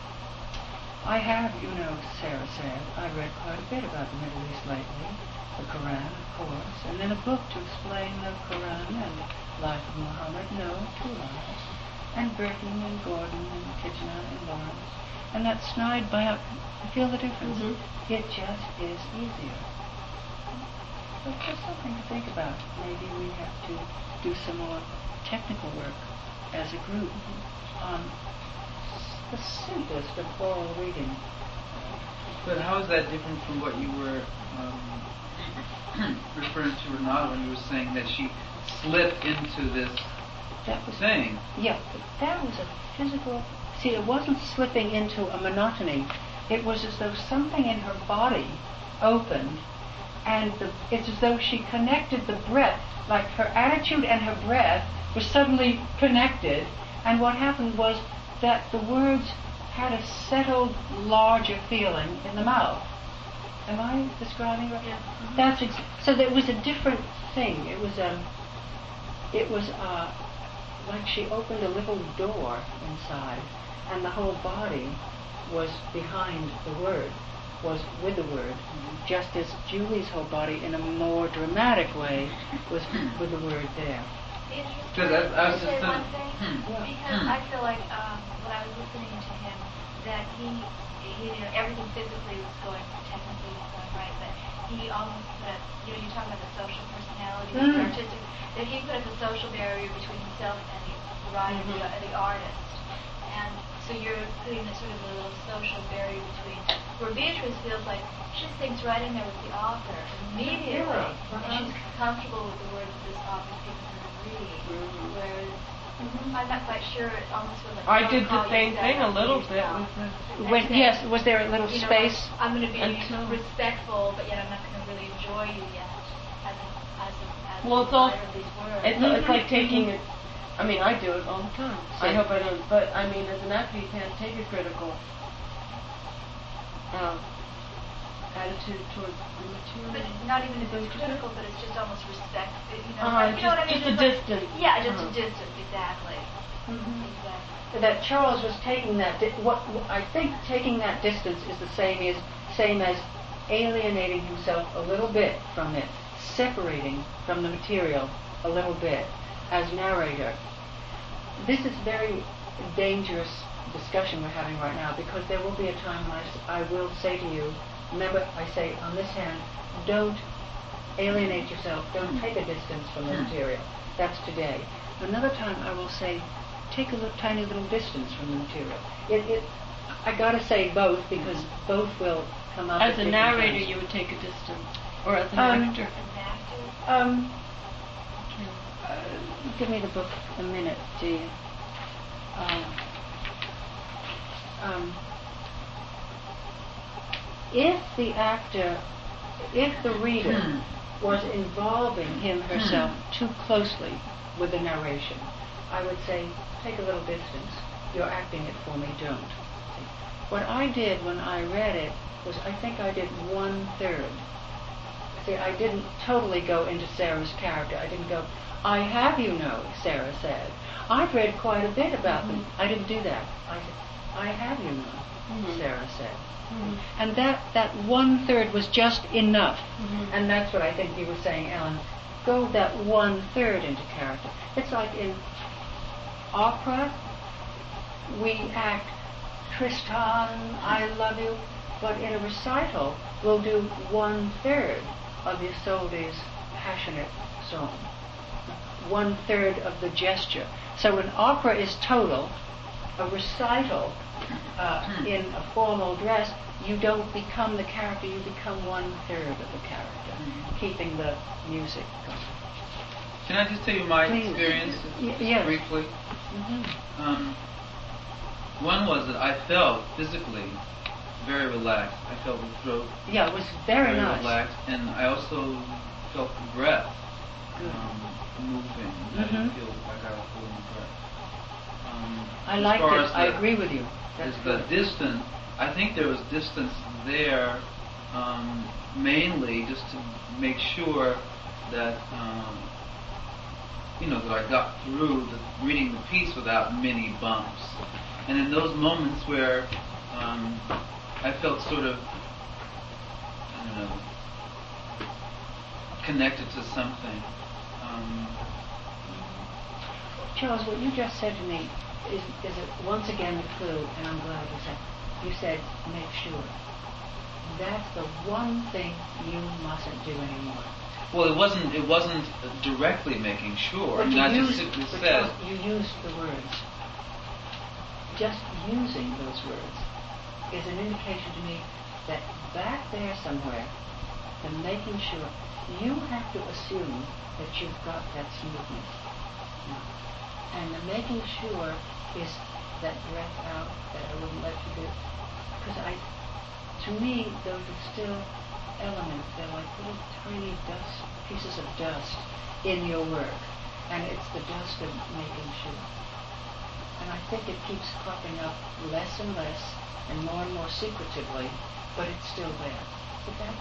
I have, you know, Sarah said, I read quite a bit about the Middle East lately. The Quran, of course, and then a book to explain the Quran and the life of Muhammad. No, two lives. And Burton and Gordon and Kitchener and Lawrence. And that snide back, you feel the difference? Mm-hmm. It just is easier. But just something to think about. Maybe we have to do some more technical work as a group on the simplest of oral reading. But how is that different from what you were um, referring to, Renata, when you were saying that she slipped into this that was thing. Yeah, but that was a physical. See, it wasn't slipping into a monotony. It was as though something in her body opened, and the, it's as though she connected the breath, like her attitude and her breath were suddenly connected. And what happened was that the words had a settled, larger feeling in the mouth. Am I describing right? Yeah. Mm-hmm. That's ex- so. There was a different thing. It was um. It was uh, like she opened a little door inside, and the whole body was behind the word, was with the word, just as Julie's whole body, in a more dramatic way, was with the word there. Because I, I was Can I say just one uh, thing? hmm. Because Hmm. I feel like um, when I was listening to him, that he, he, you know, everything physically was going, technically was going right, but he almost put a, you know, you talk about the social personality, Mm. the artistic, that he put up a social barrier between himself and the writer, Mhm. the, the artist. And so you're putting this sort of a little social barrier between, where Beatrice feels like she just thinks right in there with the author immediately, Yeah. and Uh-huh. she's comfortable with the words that this author's given her to read. Mhm. Whereas I'm not quite sure. It almost feels like I don't did call the same yourself thing a out little to bit yourself. with the. When, And yes, then, was there a little you know, space? like, I'm going to be Until- respectful, but yet I'm not going to really enjoy you yet as a as a as Well, a it's all- writer of these words. It's, it's like taking it. I mean, I do it all the time. I Same. hope I don't. But I mean, as an actor, you can't take a critical um, attitude towards the material. But not even if Is that it's what you said? critical, but it's just almost respect. You know, Uh-huh, like, you know what I mean? just- just a It's like- distance. Yeah, just Uh-huh. a distance, exactly. Mhm. Exactly. That Charles was taking that. Di- what I think taking that distance is the same as same as alienating himself a little bit from it, separating from the material a little bit as narrator. This is very dangerous discussion we're having right now, because there will be a time when I, s- I will say to you, remember I say on this hand, don't alienate yourself, don't take a distance from the Hmm. material. That's today. Another time I will say, take a little, tiny little distance from the material. It, it, I gotta say both, because both will come up As at a different narrator, times. you would take a distance, or as an Um, actor. As an actor, Um, uh, give me the book a minute, dear. Um, um, if the actor, if the reader Hmm. was involving him herself too closely with the narration, I would say, take a little distance. You're acting it for me, don't. See? What I did when I read it was, I think I did one third. See, I didn't totally go into Sarah's character. I didn't go, I have you know, Sarah said. I've read quite a bit about them. I didn't do that. I said, I have you know, Mhm. Sarah said. Mhm. And that, that one third was just enough. Mhm. And that's what I think you were saying, Ellen. Go that one third into character. It's like in opera, we act Tristan, I love you, but in a recital, we'll do one third of Isolde's passionate song, one third of the gesture. So an opera is total, a recital uh, in a formal dress, you don't become the character, you become one third of the character, Mhm. keeping the music going. Can I just tell you my Please. experience Y- yes. briefly? Mm-hmm. Um, one was that I felt physically very relaxed. I felt the throat Yeah, it was very, nice. relaxed, and I also felt the breath Good. um, moving. I Mhm. didn't feel like I was holding the breath. Um, I as like far it. as I the- agree with you. That's as the good. distance, I think there was distance there, um, mainly just to make sure that um, you know that I got through the, reading the piece without many bumps. And in those moments where um, I felt sort of, I don't know, connected to something. Um, Charles, what you just said to me is, is a, once again a clue, and I'm glad you said. You said, make sure. That's the one thing you mustn't do anymore. well, it wasn't. It wasn't directly making sure. But I mean, you I just used, simply but said. Charles, you used the words. Just using those words is an indication to me that back there somewhere, the making sure, you have to assume that you've got that smoothness. Now, And the making sure is that breath out that I wouldn't let you do. Because I, to me, those are still elements. They're like little tiny dust, pieces of dust in your work. And it's the dust of making sure. And I think it keeps cropping up less and less and more and more secretively, but it's still there. Is that?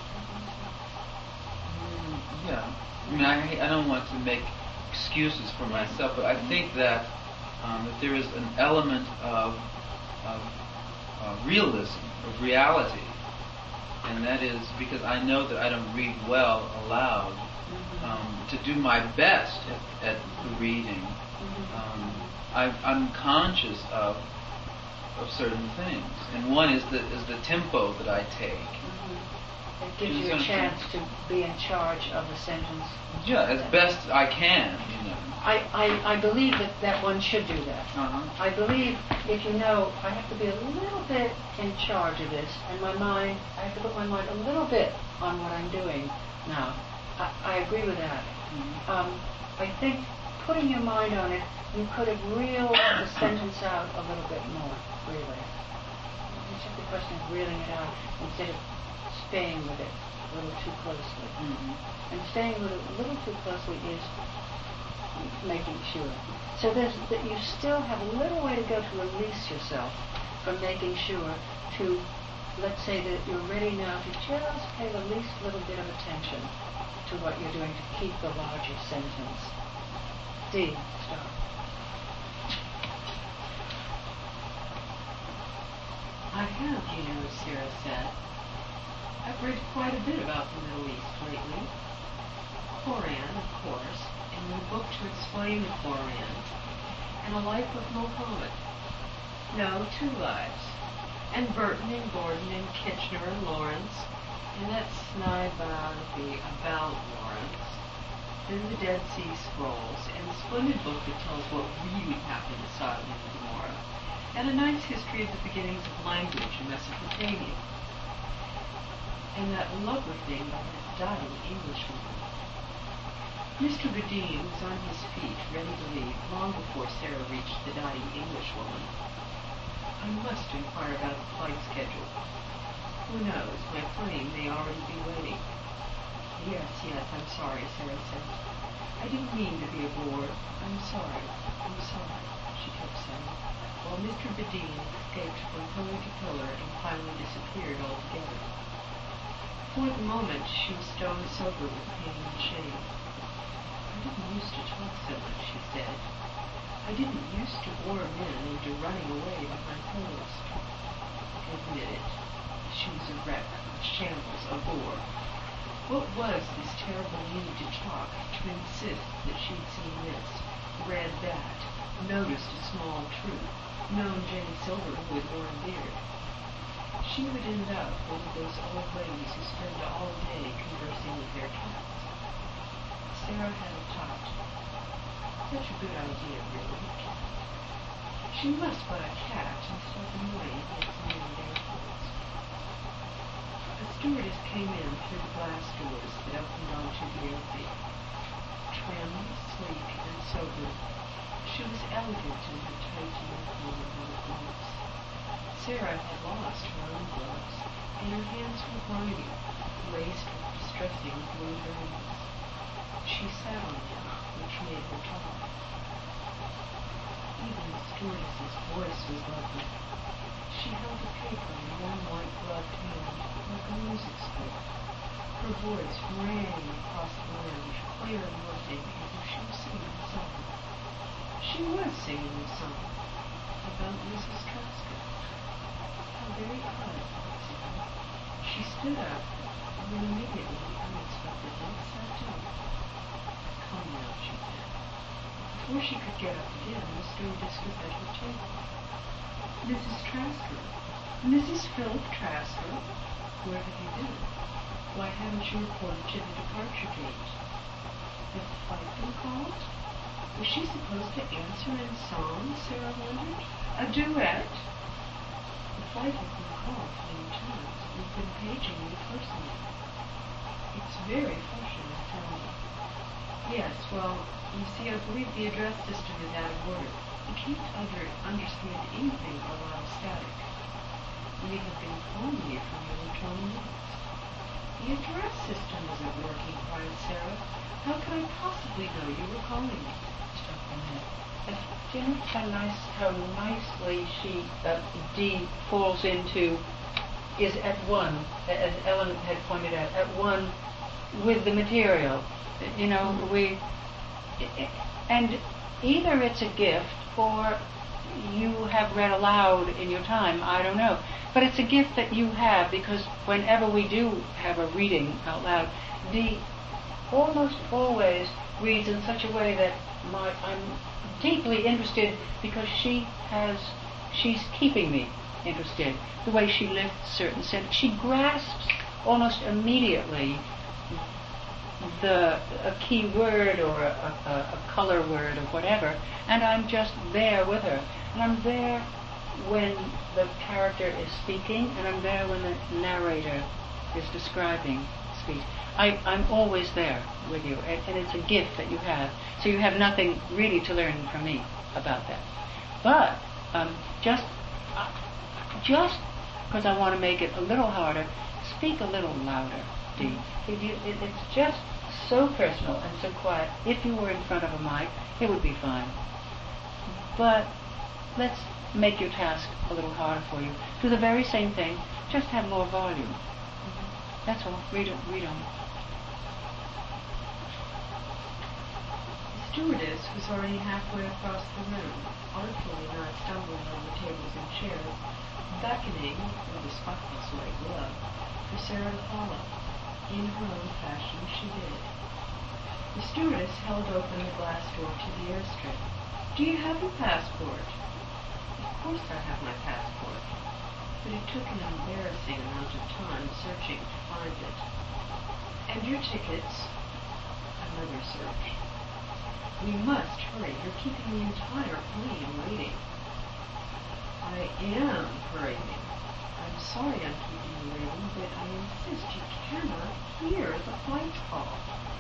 Mm, yeah. I mean, I, I don't want to make excuses for myself, but I think that um, that there is an element of, of uh, realism, of reality, and that is because I know that I don't read well aloud. Um, to do my best at, at reading, um, I, I'm conscious of of certain things, and one is the is the tempo that I take. Mm-hmm. It gives you a chance to be in charge of the sentence. Yeah, as best I can, you know. I, I, I believe that, that one should do that. Uh-huh. I believe if you know I have to be a little bit in charge of this, and my mind, I have to put my mind a little bit on what I'm doing now. I, I agree with that. Mm-hmm. Um, I think putting your mind on it, you could have reeled the sentence out a little bit more, really. It's just a question of reeling it out instead of staying with it a little too closely. Mm-hmm. And staying with it a little too closely is making sure. So there's that you still have a little way to go to release yourself from making sure to, let's say that you're ready now to just pay the least little bit of attention to what you're doing to keep the larger sentence. D, start. I have, you know, as Sarah said. I've read quite a bit about the Middle East lately. Quran, of course, and a book to explain the Quran, and A Life of Muhammad. No, Two Lives. And Burton and Gordon and Kitchener and Lawrence, and that snide biography about Lawrence, then the Dead Sea Scrolls, and a splendid book that tells what really happened to Sodom and Gomorrah, and a nice history of the beginnings of language in Mesopotamia. And that lovely thing by that dying Englishwoman. Mister Badine was on his feet, ready to leave, long before Sarah reached the dying Englishwoman. I must inquire about the flight schedule. Who knows, my plane may already be waiting. Yes, yes, I'm sorry, Sarah said. I didn't mean to be a bore. I'm sorry, I'm sorry, she kept saying, while Mister Badine escaped from pillar to pillar and finally disappeared altogether. For the moment, she was stone sober with pain and shame. I didn't used to talk so much, she said. I didn't used to bore men into running away behind pillows. Admit it. She was a wreck, a shambles, a bore. What was this terrible need to talk, to insist that she'd seen this, read that, noticed a small truth, known Jane Silver who had worn a beard? She would end up one of those old ladies who spend all day conversing with their cats. Sarah had a tot. Such a good idea, really. She must buy a cat and start annoying handsome young airports. A stewardess came in through the glass doors that opened onto the airfield. Trim, sleek, and sober, she was elegant in her tight uniform and her gloves. Sarah had lost her own gloves, and her hands were grimy, laced with distressing blue veins. She sat on them, which made her talk. Even the stewardess's voice was lovely. She held a paper in one white-gloved hand, like a music score. Her voice rang across the lounge, clear and lifting, as if she was singing a song. She was singing a song about Missus Trasker. How very odd, thought Sarah. She stood up, and then immediately, unexpectedly, sat down. Come now, she said. Before she could get up again, the stewardess was at her table. Missus Trasker. Missus Philip Trasker? Where have you been? Why haven't you reported to the departure gate? Had the flight been called? Was she supposed to answer in song, Sarah wondered? A duet? The flight has been called many times. We've been paging you personally. It's very fortunate, tell me. Yes, well, you see, I believe the address system is out of order. You can't under, understand anything but a lot of static. We have been calling you for nearly twenty minutes. The address system isn't working, cried Sarah. How could I possibly know you were calling me? Stop a minute. Uh, do you notice how nice, how nicely she, uh, Dee, falls into, is at one, as Ellen had pointed out, at one with the material. You know, mm-hmm. we, and either it's a gift or you have read aloud in your time, I don't know. But it's a gift that you have, because whenever we do have a reading out loud, Dee almost always reads in such a way that my, I'm deeply interested, because she has, she's keeping me interested. The way she lifts certain sentences, she grasps almost immediately the a key word or a, a, a color word or whatever, and I'm just there with her. And I'm there when the character is speaking, and I'm there when the narrator is describing speech. I, I'm always there with you, and, and it's a gift that you have. So you have nothing really to learn from me about that. But um, just uh, just because I want to make it a little harder, speak a little louder, Dee. It, it, it's just so personal and so quiet. If you were in front of a mic, it would be fine. But let's make your task a little harder for you. Do the very same thing, just have more volume. Mm-hmm. That's all. Read on. Read on. The stewardess was already halfway across the room, artfully not stumbling on the tables and chairs, beckoning with a spotless white glove for Sarah to follow. In her own fashion, she did. The stewardess held open the glass door to the airstrip. Do you have your passport? Of course I have my passport, but it took an embarrassing amount of time searching to find it. And your tickets? Another search. We must hurry. You're keeping the entire plane waiting. I am hurrying. I'm sorry I'm keeping you waiting, but I insist you cannot hear the flight call.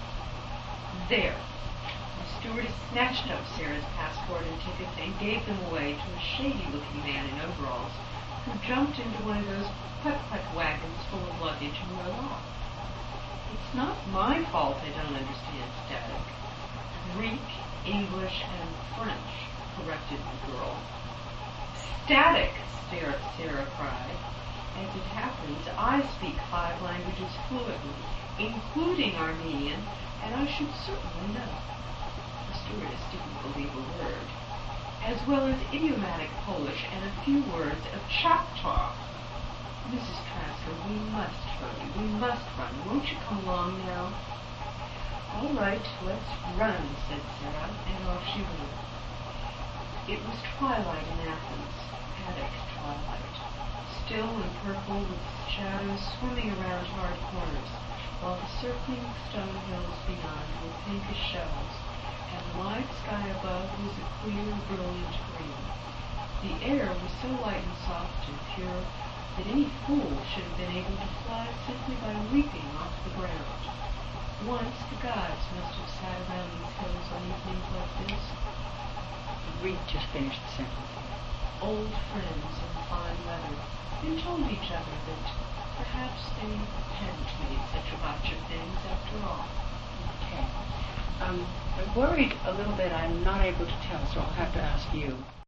There. The stewardess snatched up Sarah's passport and tickets and gave them away to a shady-looking man in overalls who jumped into one of those putt-putt wagons full of luggage and rode off. It's not my fault I don't understand static. Greek, English, and French, corrected the girl. Static, Sarah, Sarah cried. As it happens, I speak five languages fluently, including Armenian, and I should certainly know. The stewardess didn't believe a word. As well as idiomatic Polish and a few words of Choctaw. Missus Trasker, we must hurry. We must run. Won't you come along now? All right, let's run, said Sarah, and off she went. It was twilight in Athens, Attic twilight, still and purple with shadows swimming around hard corners, while the circling stone hills beyond were pinkish shells, and the wide sky above was a clear, brilliant green. The air was so light and soft and pure that any fool should have been able to fly simply by leaping off the ground. Once the gods must have sat around these hills on evenings like this. Read just finished the sentence. Old friends in fine weather, they told each other that perhaps they hadn't made such a bunch of things after all. Okay. Um, I'm worried a little bit I'm not able to tell, so I'll have to ask you.